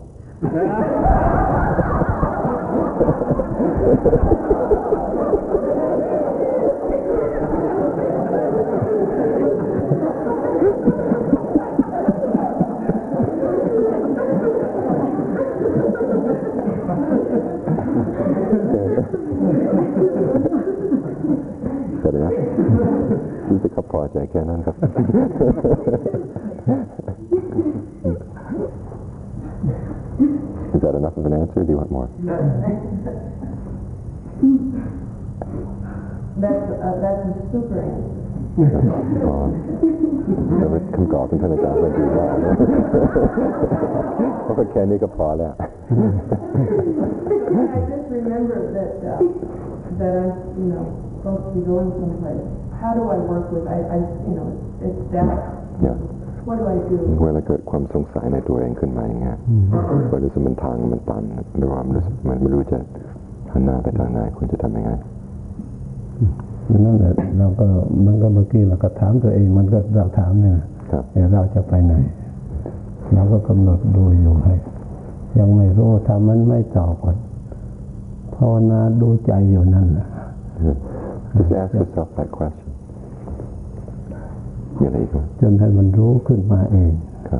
Is that enough? รู้สึกเขาพอใจแค่นั้นครับ Is that enough of an answer? Do you want more? That's uh, that's a super answer. อ๋อแล้วคำตอบเป็นท่านอาจารย์ก็ดีมากเลยเพราะแค่นี้ก็พอแล้ว I just remember that uh, that I'm, you know, supposed to be going someplace. How do I work with? I, I you know, it's doubt. Yeah. What do I do? เวลาเกิดความสงสัยในตัวเองขึ้นมาอย่างเงี้ยก็รู้สึกมันทางมันตันหรือว่ามันมันไม่รู้จะหันหน้าไปทางไหนควรจะทำยังไงนั่นแหละเราก็มันก็เมื่อกี้เราก็ถามตัวเองมันก็เราถามเนี่ยเราจะไปไหนเราก็กำหนดดูอยู่ให้ยังไม่รู้ถ้ามันไม่ตอบก่อนภาวนาดูใจอยู่นั่นแหละ Just ask yourself that question มีอะไรอีกไหมจนให้มันรู้ขึ้นมาเองครับ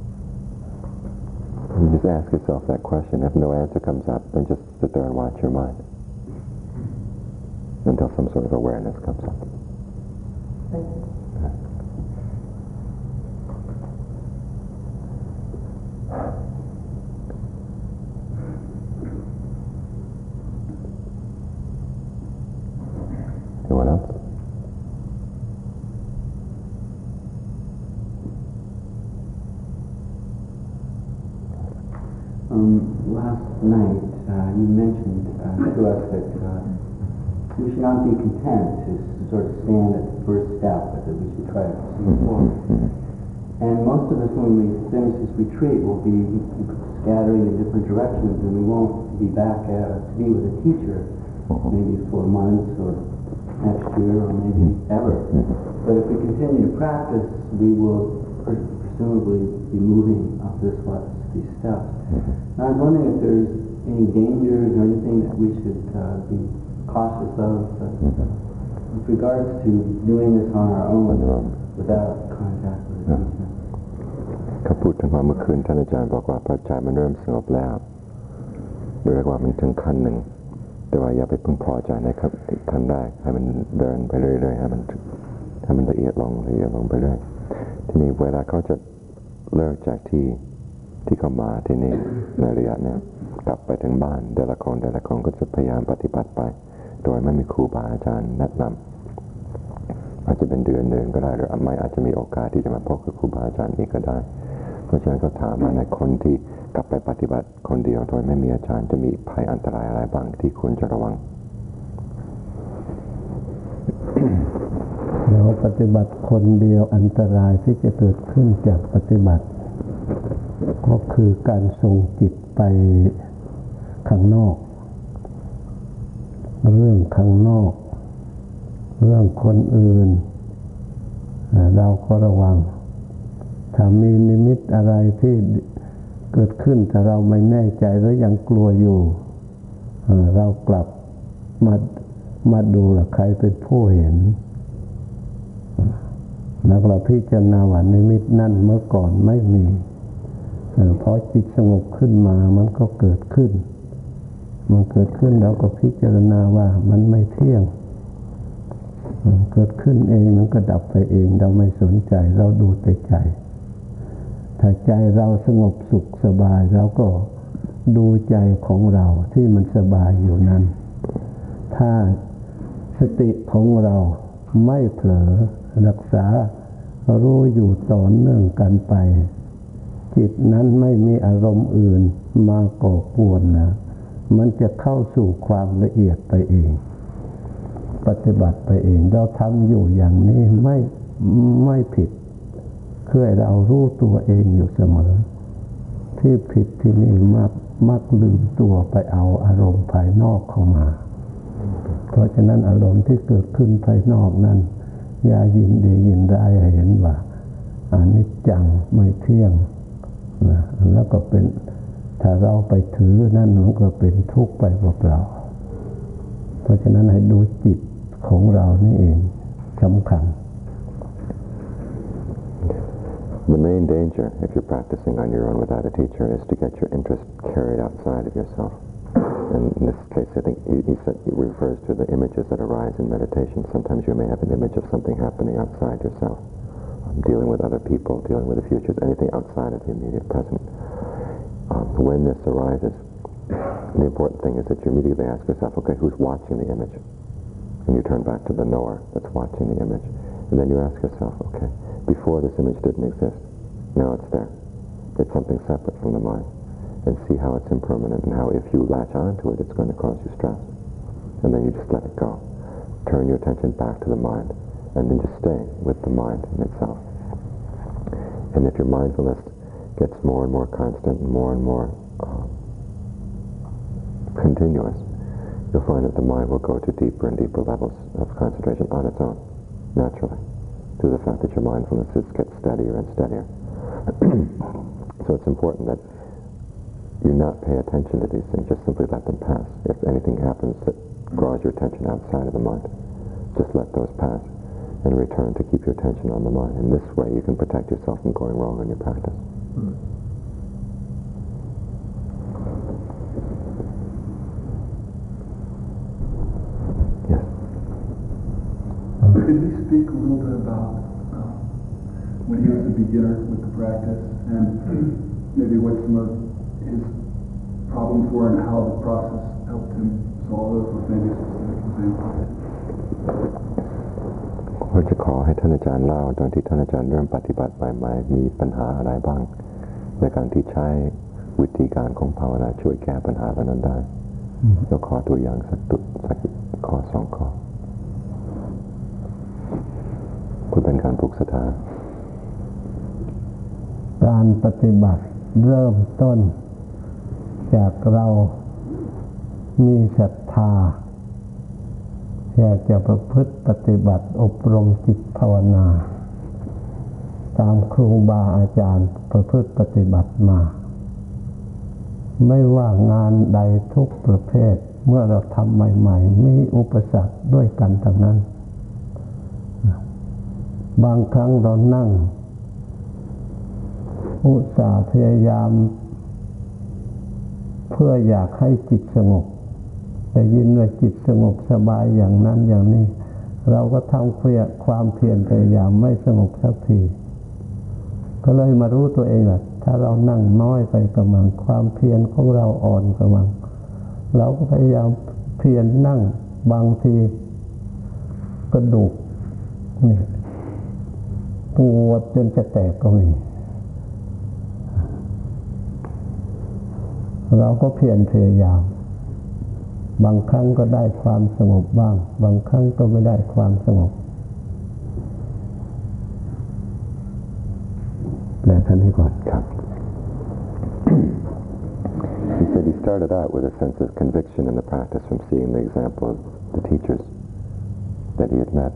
Just ask yourself that question if no answer comes up then just sit there and watch your mind until some sort of awareness comes up. Thank you. Anyone else? Um, last night uh, you mentioned uh, to us that uh, we should not be content to sort of stand at the first step, but that we should try to proceed forward. And most of us, when we finish this retreat, will be scattering in different directions, and we won't be back uh, to be with a teacher maybe for months or next year or maybe ever. But if we continue to practice, we will presumably be moving up this these steps. Now, I was wondering if there's any dangers or anything that we should uh, be cautious of uh, with regards to doing this on our own without contact with the teacher. เขาพูดถึงว่าเมื่อคืนท่านอาจารย์บอกว่าพอใจมันเริ่มสงบแล้วเรียกว่ามันถึงขั้นหนึ่งแต่ว่าอย่าไปพึงพอใจในขั้นแรกให้มันเดินไปเรื่อยๆให้มันให้มันละเอียดลงละเอียดลงไปเรื่อยทีนี้เวลาเขาจะเลิกจากที่ที่เขามาที่นี่ในระยะเนี้ยกลับไปถึงบ้านแต่ละคนแต่ละคนก็จะพยายามปฏิบัติไปโดยไม่มีครูบาอาจารย์แนะนำอาจจะเป็นเดือนหนึ่งก็ได้หรือไม่อาจจะมีโอกาสที่จะมาพบกับครูบาอาจารย์นี้ก็ได้เพราะฉะนั้นก็ถามมาในคนที่กลับไปปฏิบัติคนเดียวโดยไม่มีอาจารย์จะมีภัยอันตรายอะไรบ้างที่ควรจะระวังเราปฏิบัติคนเดียวอันตรายที่จะเกิดขึ้นจากปฏิบัติก็คือการส่งจิตไปข้างนอกเรื่องข้างนอกเรื่องคนอื่นเราก็ระวังถ้ามีนิมิตอะไรที่เกิดขึ้นถ้าเราไม่แน่ใจหรือยังกลัวอยู่เรากลับมามาดูว่าใครเป็นผู้เห็นแล้วเราพิจารณาว่านิมิตนั่นเมื่อก่อนไม่มีพอจิตสงบขึ้นมามันก็เกิดขึ้นมันเกิดขึ้นเราก็พิจารณาว่ามันไม่เที่ยงเกิดขึ้นเองมันก็ดับไปเองเราไม่สนใจเราดูแต่ใจถ้าใจเราสงบสุขสบายเราก็ดูใจของเราที่มันสบายอยู่นั้นถ้าสติของเราไม่เผลอรักษารู้อยู่ต่อเนื่องกันไปจิตนั้นไม่มีอารมณ์อื่นมาก่อกวนนะมันจะเข้าสู่ความละเอียดไปเองปฏิบัติไปเองเราทำอยู่อย่างนี้ไม่ไม่ผิดคือเรารู้ตัวเองอยู่เสมอที่ผิดที่นี่มักมักลืมตัวไปเอาอารมณ์ภายนอกเข้ามาเพราะฉะนั้นอารมณ์ที่เกิดขึ้นภายนอกนั้นอย่ายินดียินร้ายให้เห็นว่าอนิจจังไม่เที่ยงนะแล้วก็เป็นถ้าเราไปถือนั่นมันก็เป็นทุกข์ไปเปล่าๆเพราะฉะนั้นให้ดูจิตของเรานี่เองสำคัญ The main danger, if you're practicing on your own without a teacher, is to get your interest carried outside of yourself. And in this case, I think he, he, said, he refers to the images that arise in meditation. Sometimes you may have an image of something happening outside yourself, um, dealing with other people, dealing with the future, anything outside of the immediate present. Um, when this arises, the important thing is that you immediately ask yourself, okay, who's watching the image? And you turn back to the knower that's watching the image. And then you ask yourself, okay, before this image didn't exist, now it's there. It's something separate from the mind. And see how it's impermanent and how if you latch onto it, it's going to cause you stress. And then you just let it go. Turn your attention back to the mind and then just stay with the mind in itself. And if your mindfulness gets more and more constant and more and more uh, continuous, you'll find that the mind will go to deeper and deeper levels of concentration on its own, naturally, through the fact that your mindfulness is, gets steadier and steadier. So it's important that you not pay attention to these things, just simply let them pass. If anything happens that draws your attention outside of the mind, just let those pass and return to keep your attention on the mind. In this way you can protect yourself from going wrong in your practice. Mm. Yes? Could you speak a little bit about uh, when he was a beginner with the practice and maybe what some of his problems were and how the process helped him solve those with maybe a specific example? ผมจะขอให้ท่านอาจารย์เล่าตอนที่ท่านอาจารย์เริ่มปฏิบัติใหม่ๆมีปัญหาอะไรบ้างในการที่ใช้วิธีการของภาวนาช่วยแก้ปัญหาเหล่านั้นได้แล้วขอตัวอย่างสักตุสักข้อสองข้อเพื่อเป็นการปลุกศรัทธาการปฏิบัติเริ่มต้นจากเรามีศรัทธาอยากจะประพฤติปฏิบัติอบรมจิตภาวนาตามครูบาอาจารย์ประพฤติปฏิบัติมาไม่ว่างานใดทุกประเภทเมื่อเราทำใหม่ๆมีอุปสรรคด้วยกันทั้งนั้นบางครั้งเรานั่งอุตส่าห์พยายามเพื่ออยากให้จิตสงบได้ยินว่าจิตสงบสบายอย่างนั้นอย่างนี้เราก็ทำเพียรความเพียรพยายามไม่สงบสักทีก็เลยมารู้ตัวเองว่าถ้าเรานั่งน้อยไปกำลังความเพียรของเราอ่อนกำลังเราก็พยายามเพียรนั่งบางทีกระดูกนี่ปวดจนจะแตกก็มีเราก็เพียรพยายามบางครั้งก็ได้ความสงบบ้างบางครั้งก็ไม่ได้ความสงบแปลท่านให้ก่อนครับ He said he started out with a sense of conviction in the practice from seeing the example of the teachers that he had met.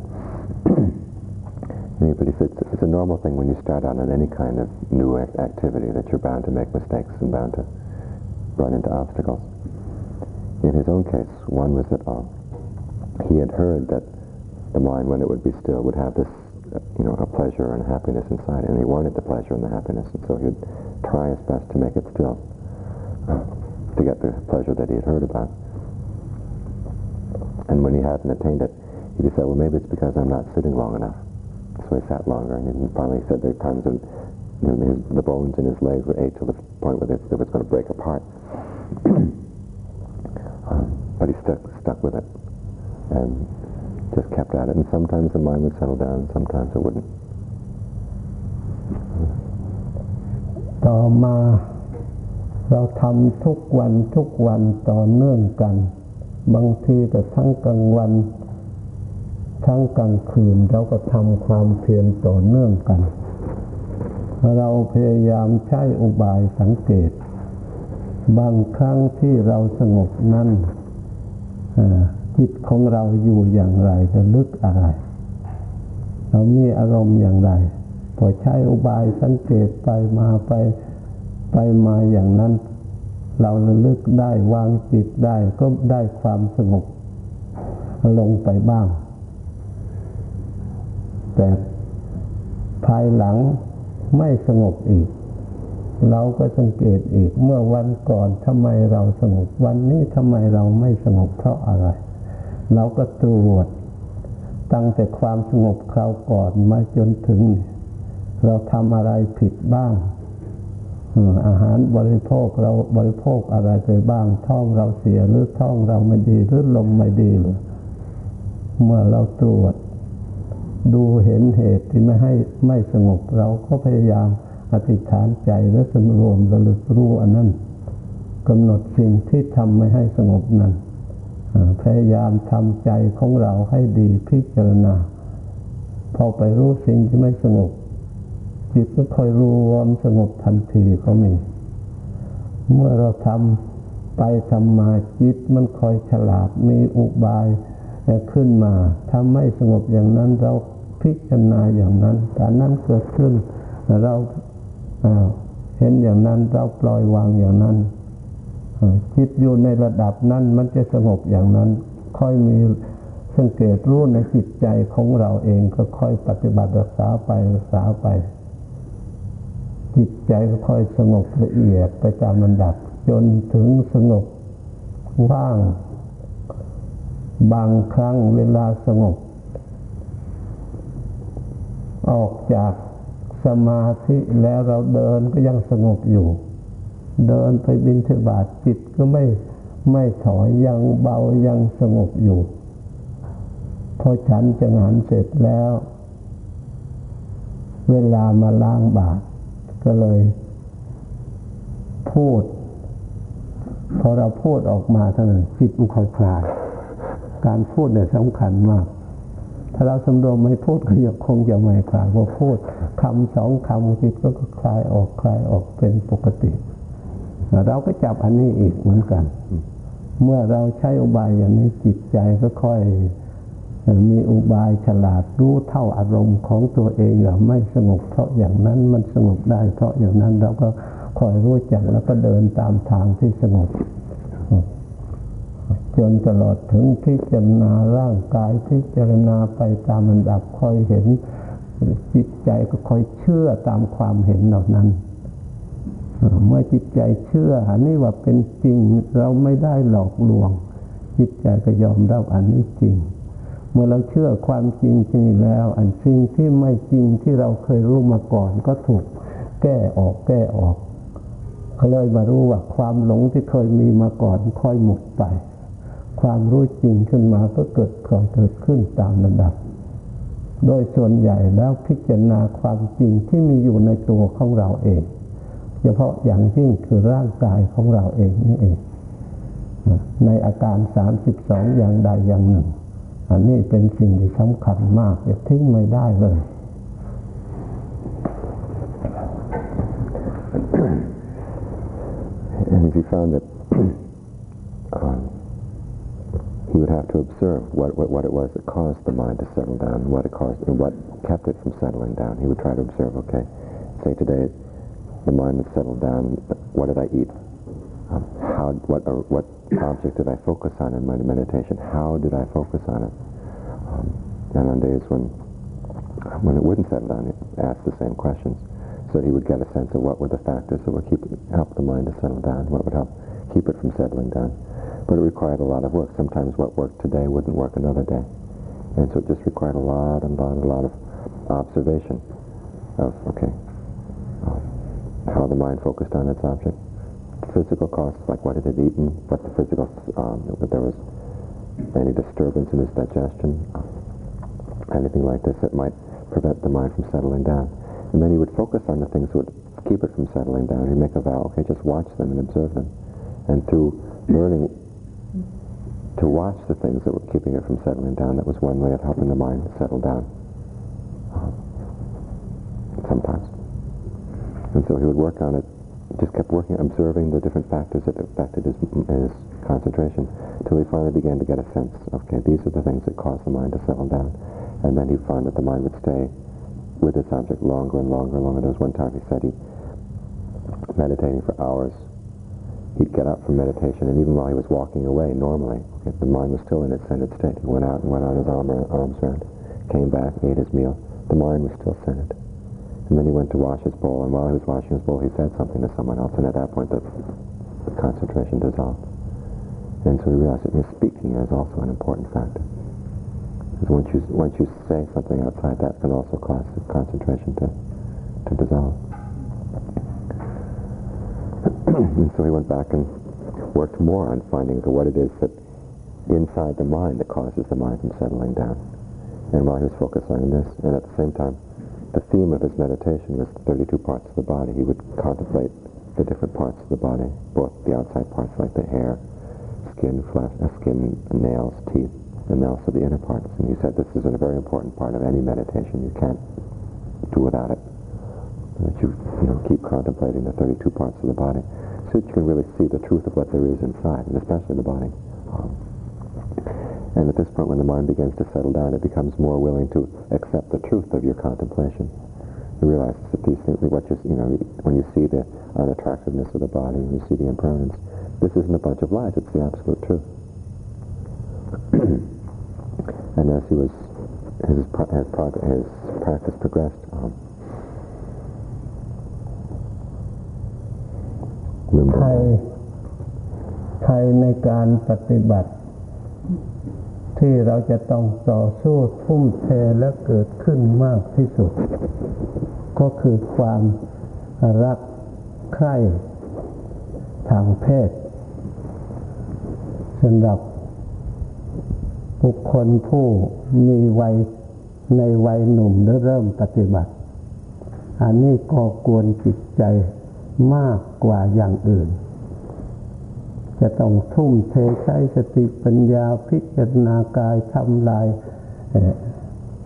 But he said it's a normal thing when you start out on any kind of new activity that you're bound to make mistakes and bound to run into obstacles. In his own case, one was that uh, he had heard that the mind, when it would be still, would have this, uh, you know, a pleasure and happiness inside, and he wanted the pleasure and the happiness, and so he would try his best to make it still, uh, to get the pleasure that he had heard about. And when he hadn't attained it, he decided, well, maybe it's because I'm not sitting long enough. So he sat longer, and he finally said there were times when you know, his, the bones in his legs would ache to the point where they, they was going to break apart. um, but he stuck stuck with it, and just kept at it. And sometimes the mind would settle down, and sometimes it wouldn't. ต่อมาเราทำทุกวันทุกวันต่อเนื่องกันบางทีก็ทั้งกลางวันทั้งกลางคืนเราก็ทำความเพียรต่อเนื่องกันเราพยายามใช้อุบายสังเกตบางครั้งที่เราสงบนั้นจิตของเราอยู่อย่างไรจะลึกอะไรเรามีอารมณ์อย่างไรพอใช้อุบายสังเกตไปมาไปไปมาอย่างนั้นเราระลึกได้วางจิตได้ก็ได้ความสงบลงไปบ้างแต่ภายหลังไม่สงบอีกเราก็สังเกตอีกเมื่อวันก่อนทำไมเราสงบวันนี้ทำไมเราไม่สงบเพราะอะไรเราก็ตรวจตั้งแต่ความสงบคราวก่อนมาจนถึงเราทำอะไรผิดบ้างอาหารบริโภคเราบริโภคอะไรไปบ้างท้องเราเสียหรือท้องเราไม่ดีหรือลมไม่ดีหรือเมื่อเราตรวจดูเห็นเหตุที่ไม่ให้ไม่สงบเราก็พยายามอธิษฐานใจและสำรวมระลึกรู้อันนั้นกำหนดสิ่งที่ทำไม่ให้สงบนั้นพยายามทำใจของเราให้ดีพิจารณาพอไปรู้สิ่งที่ไม่สงบจิตก็ค่อยรวมสงบทันทีก็มีเมื่อเราทำไปทำมาจิตมันค่อยฉลาดมีอุบายขึ้นมาถ้าไม่สงบอย่างนั้นเราพิจารณาอย่างนั้นแต่นั้นเกิดขึ้นเราเห็นอย่างนั้นเราปล่อยวางอย่างนั้นจิตอยู่ในระดับนั้นมันจะสงบอย่างนั้นค่อยมีสังเกตรู้ในจิตใจของเราเองก็ค่อยปฏิบัติรักษาไปรักษาไปจิตใจก็ค่อยสงบละเอียดไปตามลำดับจนถึงสงบว่างบางครั้งเวลาสงบออกจากสมาธิแล้วเราเดินก็ยังสงบอยู่เดินไปบิณฑบาตจิตก็ไม่ไม่ถอยยังเบายังสงบอยู่พอฉันจะงานเสร็จแล้วเวลามาล้างบาตรก็เลยพูดพอเราพูดออกมาเท่านั้นจิตมันค่อยคลายการพูดเนี่ยสำคัญมากถ้าเราสำรวมไม่พูดก็ยังคงจะไม่คลายพอพูดคำสองคำจิตก็คลายออกคลายออกเป็นปกติเราก็จับอันนี้อีกเหมือนกันเมื่อเราใช้อุบายอย่างนี้จิตใจก็ค่อยมีอุบายฉลาดรู้เท่าอารมณ์ของตัวเองว่าไม่สงบเพราะอย่างนั้นมันสงบได้เพราะอย่างนั้นเราก็คอยรู้จักแล้วก็เดินตามทางที่สงบจนตลอดถึงพิจารณาร่างกายพิจารณาไปตามลำดับค่อยเห็นจิตใจก็ค่อยเชื่อตามความเห็นเหล่านั้นเมื่อจิตใจเชื่ออันนี้ว่าเป็นจริงเราไม่ได้หลอกลวงจิตใจก็ยอมรับอันนี้จริงเมื่อเราเชื่อความจริงจริงแล้วอันสิ่งที่ไม่จริงที่เราเคยรู้มาก่อนก็ถูกแก้ออกแก้ออกก็เลยมารู้ว่าความหลงที่เคยมีมาก่อนค่อยหมดไปความรู้จริงขึ้นมาก็เกิดค่อยเกิดขึ้นตามระดับโดยส่วนใหญ่แล้วพิจารณาความจริงที่มีอยู่ในตัวของเราเองเฉพาะอย่างยิ่งคือร่างกายของเราเองนี่เองในอาการสามสิบสองอย่างใดอย่างหนึ่งอันนี้เป็นสิ่งที่สำคัญมากอย่าทิ้งไม่ได้เลย And if you found that um, he would have to observe what, what what it was that caused the mind to settle down, what it caused, and what kept it from settling down. He would try to observe. Okay, say today the mind was settled down. What did I eat? Um, how? What? Or what object did I focus on in my meditation? How did I focus on it? Um, and on days when when it wouldn't settle down, he'd ask the same questions, so that he would get a sense of what were the factors that would keep help the mind to settle down, what would help keep it from settling down. But it required a lot of work. Sometimes what worked today wouldn't work another day, and so it just required a lot and lot, a lot of observation of okay, um, how the mind focused on its object. Physical causes, like what it had eaten, what the physical, um, if there was any disturbance in its digestion, anything like this that might prevent the mind from settling down. And then he would focus on the things that would keep it from settling down. He'd make a vow, okay, just watch them and observe them. And through learning to watch the things that were keeping it from settling down, that was one way of helping the mind settle down. Uh, sometimes. And so he would work on it, just kept working, observing the different factors that affected his, his concentration, until he finally began to get a sense, okay, these are the things that cause the mind to settle down. And then he found that the mind would stay with its object longer and longer and longer. There was one time he said he, meditating for hours, he'd get up from meditation, and even while he was walking away, normally, okay, the mind was still in its centered state. He went out and went on his arm, arms around, came back, ate his meal. The mind was still centered. And then he went to wash his bowl, and while he was washing his bowl, he said something to someone else, and at that point the, the concentration dissolved. And so he realized that speaking is also an important factor. Because once you, once you say something outside, that can also cause the concentration to, to dissolve. And so he went back and worked more on finding what it is that inside the mind that causes the mind from settling down. And while he was focused on this, and at the same time, the theme of his meditation was the thirty-two parts of the body. He would contemplate the different parts of the body, both the outside parts like the hair, skin, flesh, uh, skin, nails, teeth, and also the inner parts. And he said this is a very important part of any meditation. You can't do without it. That you, you know, keep contemplating the thirty-two parts of the body, so that you can really see the truth of what there is inside, and especially the body. Um, And at this point, when the mind begins to settle down, it becomes more willing to accept the truth of your contemplation. You realize that these things, what you, you know, when you see the unattractiveness of the body, and you see the impermanence, this isn't a bunch of lies, it's the absolute truth. And as he was, his, his, prog- his practice progressed, um, ใครใครในการปฏิบัติที่เราจะต้องต่อสู้ทุ่มเทและเกิดขึ้นมากที่สุดก็คือความรักใคร่ทางเพศสำหรับบุคคลผู้มีวัยในวัยหนุ่มและเริ่มปฏิบัติอันนี้ก่อกวนจิตใจมากกว่าอย่างอื่นจะต้องทุ่มเทใช้สติปัญญาพิจารณากายทำลาย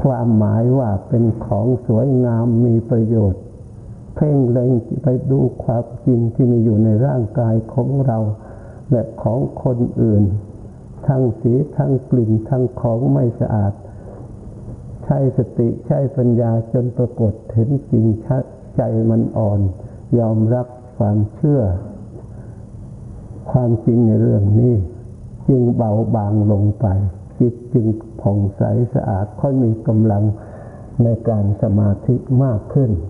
ความหมายว่าเป็นของสวยงามมีประโยชน์เพ่งเล็งไปดูความจริงที่มีอยู่ในร่างกายของเราและของคนอื่นทั้งสีทั้งกลิ่นทั้งของไม่สะอาดใช้สติใช้ปัญญาจนปรากฏเห็นจริงชัดใจมันอ่อนยอมรับความเชื่อความจริงในเรื่องนี้จึงเบาบางลงไปจิตจึงผ่องใสสะอาดค่อยมีกำลังในการสมาธิมากขึ้น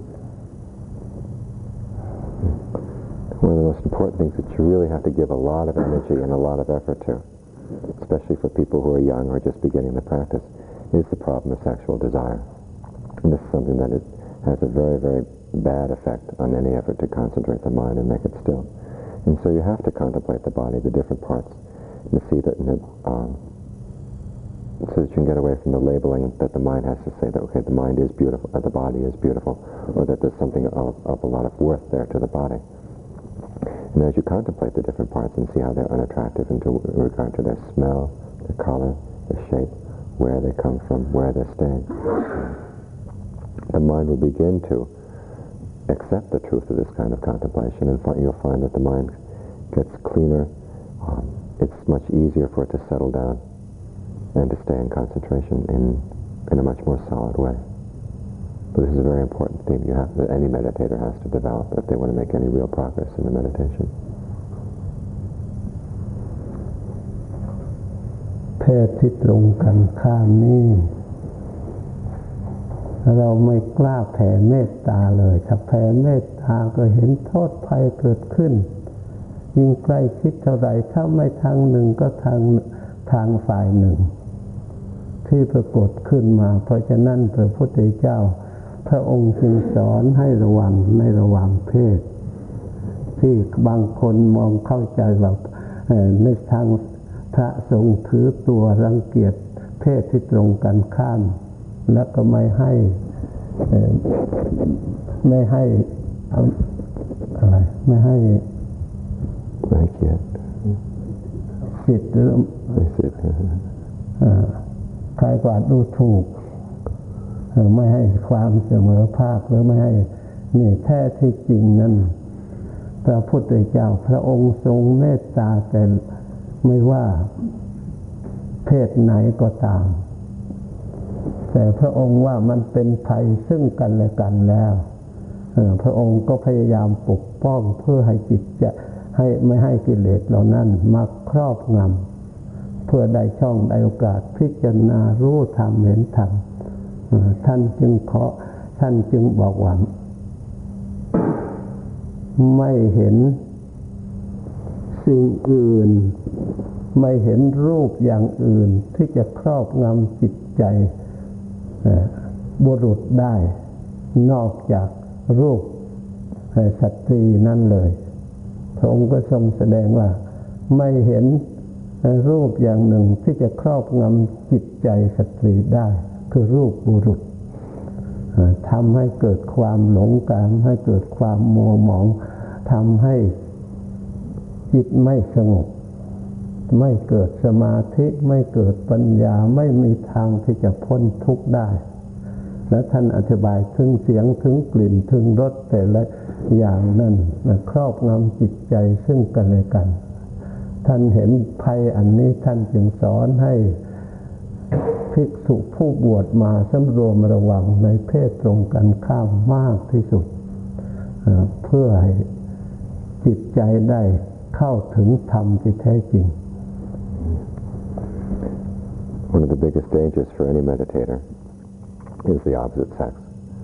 One of the most important things that you really have to give a lot of energy and a lot of effort to, especially for people who are young or just beginning the practice, is the problem of sexual desire. And this is something that it has a very, very bad effect on any effort to concentrate the mind and make it still. And so you have to contemplate the body, the different parts, and see that in it, um, so that you can get away from the labeling that the mind has to say that, okay, the mind is beautiful, or the body is beautiful, or that there's something of, of a lot of worth there to the body. And as you contemplate the different parts and see how they're unattractive in regard to their smell, their color, their shape, where they come from, where they're staying, the mind will begin to accept the truth of this kind of contemplation, and find, you'll find that the mind gets cleaner. Um, it's much easier for it to settle down and to stay in concentration in, in a much more solid way. But this is a very important theme you have, that any meditator has to develop if they want to make any real progress in the meditation. เพศที่ตรงกันข้ามนี้เราไม่กล้าแผ่เมตตาเลยถ้าแผ่เมตตาก็เห็นโทษภัยเกิดขึ้นยิ่งใกล้ชิดเท่าไหร่ถ้าไม่ทางหนึ่งก็ทางทางฝ่ายหนึ่งที่ปรากฏขึ้นมาเพราะฉะนั้นพระพุทธเจ้าพระองค์จึงสอนให้ระวังในระหว่างเพศที่บางคนมองเข้าใจว่าในทางพระสงฆ์ถือตัวรังเกียจเพศที่ตรงกันข้ามแล้วก็ไม่ให้ไม่ให้อะไรไม่ให้ไม่ให้เกียรติสิทธิ์หรือไม่สิทธิ์ใครกว่าดูถูกไม่ให้ความเสมอภาคหรือไม่ให้นี่แท้ที่จริงนั้นพระพุทธเจ้าพระองค์ทรงเมตตาแต่ไม่ว่าเพศไหนก็ตามแต่พระองค์ว่ามันเป็นภัยซึ่งกันและกันแล้วพระองค์ก็พยายามปกป้องเพื่อให้จิตจะให้ไม่ให้กิเลสเหล่านั้นมาครอบงำเพื่อได้ช่องได้โอกาสพิจารณารู้ธรรมเห็นธรรมท่านจึงขอท่านจึงบอกว่าไม่เห็นสิ่งอื่นไม่เห็นรูปอย่างอื่นที่จะครอบงำจิตใจบุรุษได้นอกจากรูปสตรีนั่นเลยพระองค์ก็ทรงแสดงว่าไม่เห็นรูปอย่างหนึ่งที่จะครอบงำจิตใจสตรีได้คือรูปบุรุษทำให้เกิดความหลงกามให้เกิดความมัวหมองทำให้จิตไม่สงบไม่เกิดสมาธิไม่เกิดปัญญาไม่มีทางที่จะพ้นทุกข์ได้และท่านอธิบายถึงเสียงถึงกลิ่นถึงรสแต่ละอย่างนั้นครอบงำจิตใจซึ่งกันและกันท่านเห็นภัยอันนี้ท่านจึงสอนให้ภิกษุผู้บวชมาสำรวมระวังในเพศตรงกันข้ามมากที่สุดเพื่อให้จิตใจได้เข้าถึงธรรมที่แท้จริง One of the biggest dangers for any meditator is the opposite sex.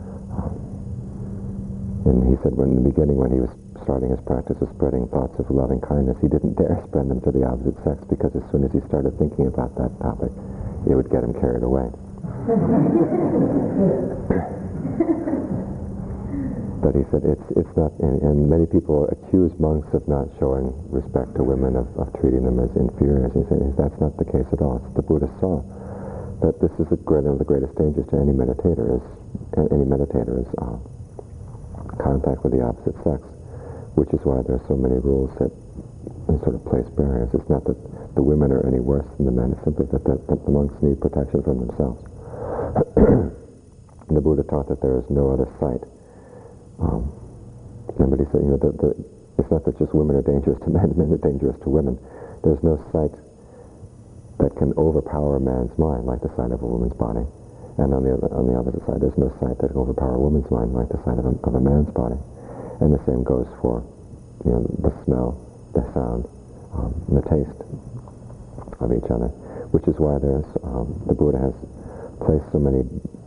And he said when in the beginning when he was starting his practice of spreading thoughts of loving kindness, he didn't dare spread them to the opposite sex because as soon as he started thinking about that topic, it would get him carried away. But he said it's it's not, and, and many people accuse monks of not showing respect to women, of, of treating them as inferiors. He said that's not the case at all. The Buddha saw that this is the great, one of the greatest dangers to any meditator is any meditator is uh, contact with the opposite sex, which is why there are so many rules that sort of place barriers. It's not that the women are any worse than the men; it's simply that the, that the monks need protection from themselves. the Buddha taught that there is no other sight. Um, somebody said, you know, the, the, it's not that just women are dangerous to men, men are dangerous to women. There's no sight that can overpower a man's mind like the sight of a woman's body. And on the other, on the opposite side, there's no sight that can overpower a woman's mind like the sight of a, of a man's body. And the same goes for, you know, the smell, the sound, um, and the taste of each other. Which is why there's um, the Buddha has placed so many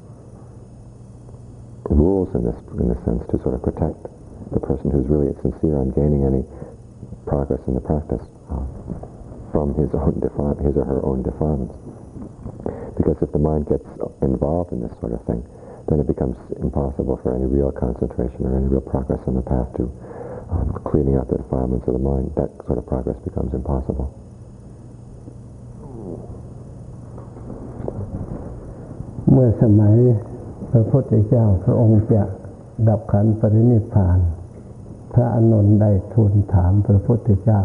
rules in this in this sense to sort of protect the person who's really sincere on gaining any progress in the practice uh, from his own defi- his or her own defilements. Because if the mind gets involved in this sort of thing, then it becomes impossible for any real concentration or any real progress on the path to um, cleaning out the defilements of the mind. That sort of progress becomes impossible. เมื่อสมัยพระพุทธเจ้าพระองค์จะดับขันธ์ปรินิพพานพระอานนท์ได้ทูลถามพระพุทธเจ้า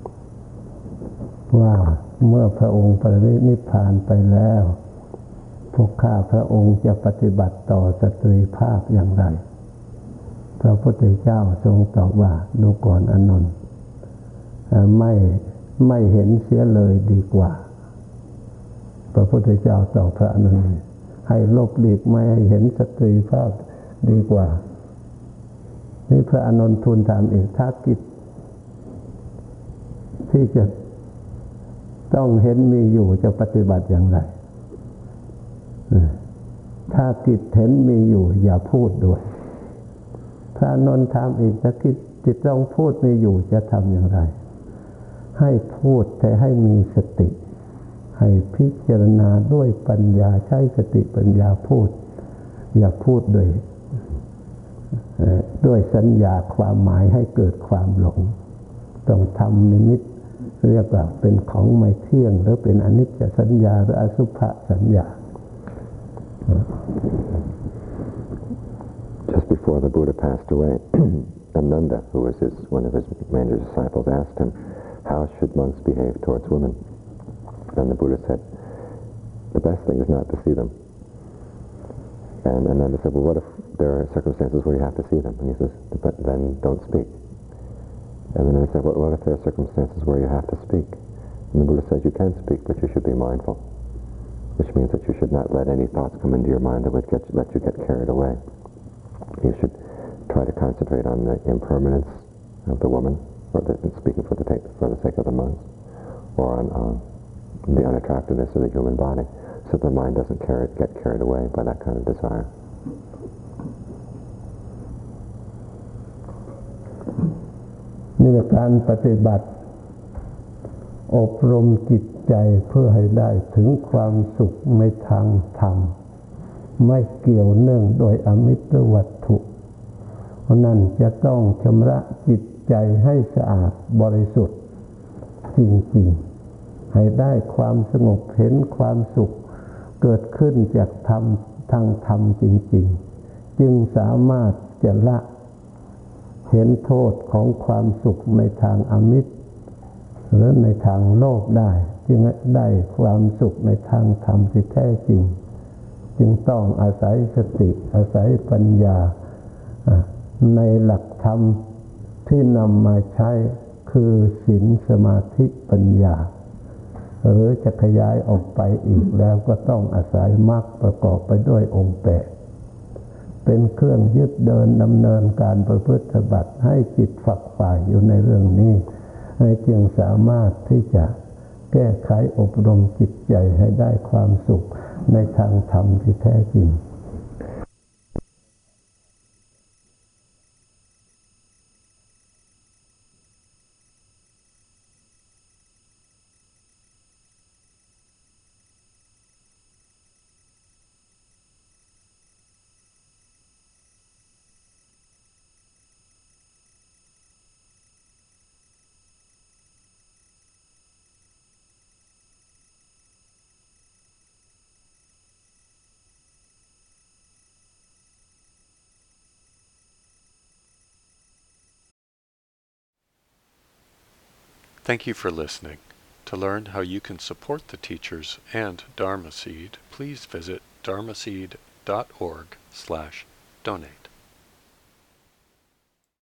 ว่าเมื่อพระองค์ปรินิพพานไปแล้วพวกข้าพระองค์จะปฏิบัติต่อสตรีภาพอย่างไรพระพุทธเจ้าทรงตอบว่าดูก่อนอานนท์ไม่ไม่เห็นเสียเลยดีกว่าพระพุทธเจ้าตอบพระอานนท์ให้ลบหลีกไม่ให้เห็นสตรีภาพดีกว่านี่พระอานนท์ทูลถามอีกถ้ากิจที่จะต้องเห็นมีอยู่จะปฏิบัติอย่างไรถ้ากิจเห็นมีอยู่อย่าพูดด้วยพระอานนท์ถามอีกถ้ากิจจิตต้องพูดมีอยู่จะทำอย่างไรให้พูดแต่ให้มีสติให้พิจารณาด้วยปัญญาใช้สติปัญญาพูดอย่าพูดด้วยด้วยสัญญาความหมายให้เกิดความหลงต้องทำนิมิตเรียกว่าเป็นของไม่เที่ยงหรือเป็นอนิจจสัญญาหรืออสุภสัญญา Just before the Buddha passed away, Ananda, who was his, one of his major disciples, asked him, how should monks behave towards women? And the Buddha said, the best thing is not to see them. And Ananda said, well, what if there are circumstances where you have to see them? And he says, but then don't speak. And then I said, well, what if there are circumstances where you have to speak? And the Buddha says, you can speak, but you should be mindful. Which means that you should not let any thoughts come into your mind that would get, let you get carried away. You should try to concentrate on the impermanence of the woman, or the, speaking for the, for the sake of the monks, or on uh, the unattractiveness of the human body, so the mind doesn't carry, get carried away by that kind of desire. นี่เป็นการปฏิบัติอบรมจิตใจเพื่อให้ได้ถึงความสุขในทางธรรมไม่เกี่ยวเนื่องโดยอมิตรวัตถุเพราะนั้นจะต้องชำระจิตใจให้สะอาดบริสุทธิ์จริงๆให้ได้ความสงบเห็นความสุขเกิดขึ้นจากธรรมทางธรรมจริงๆจึงสามารถจะละเห็นโทษของความสุขในทางอมิตรหรือในทางโลกได้จึงได้ความสุขในทางธรรมที่แท้จริงจึงต้องอาศัยสติอาศัยปัญญาในหลักธรรมที่นำมาใช้คือศีลสมาธิปัญญาหรือจะขยายออกไปอีกแล้วก็ต้องอาศัยมรรคประกอบไปด้วยองค์แปดเป็นเครื่องยึดเดินดำเนินการประพฤติบัติให้จิตฝักใฝ่อยู่ในเรื่องนี้ให้จึงสามารถที่จะแก้ไขอบรมจิตใจให้ได้ความสุขในทางธรรมที่แท้จริง Thank you for listening. To learn how you can support the teachers and Dharma Seed, please visit dharmaseed dot org slash donate.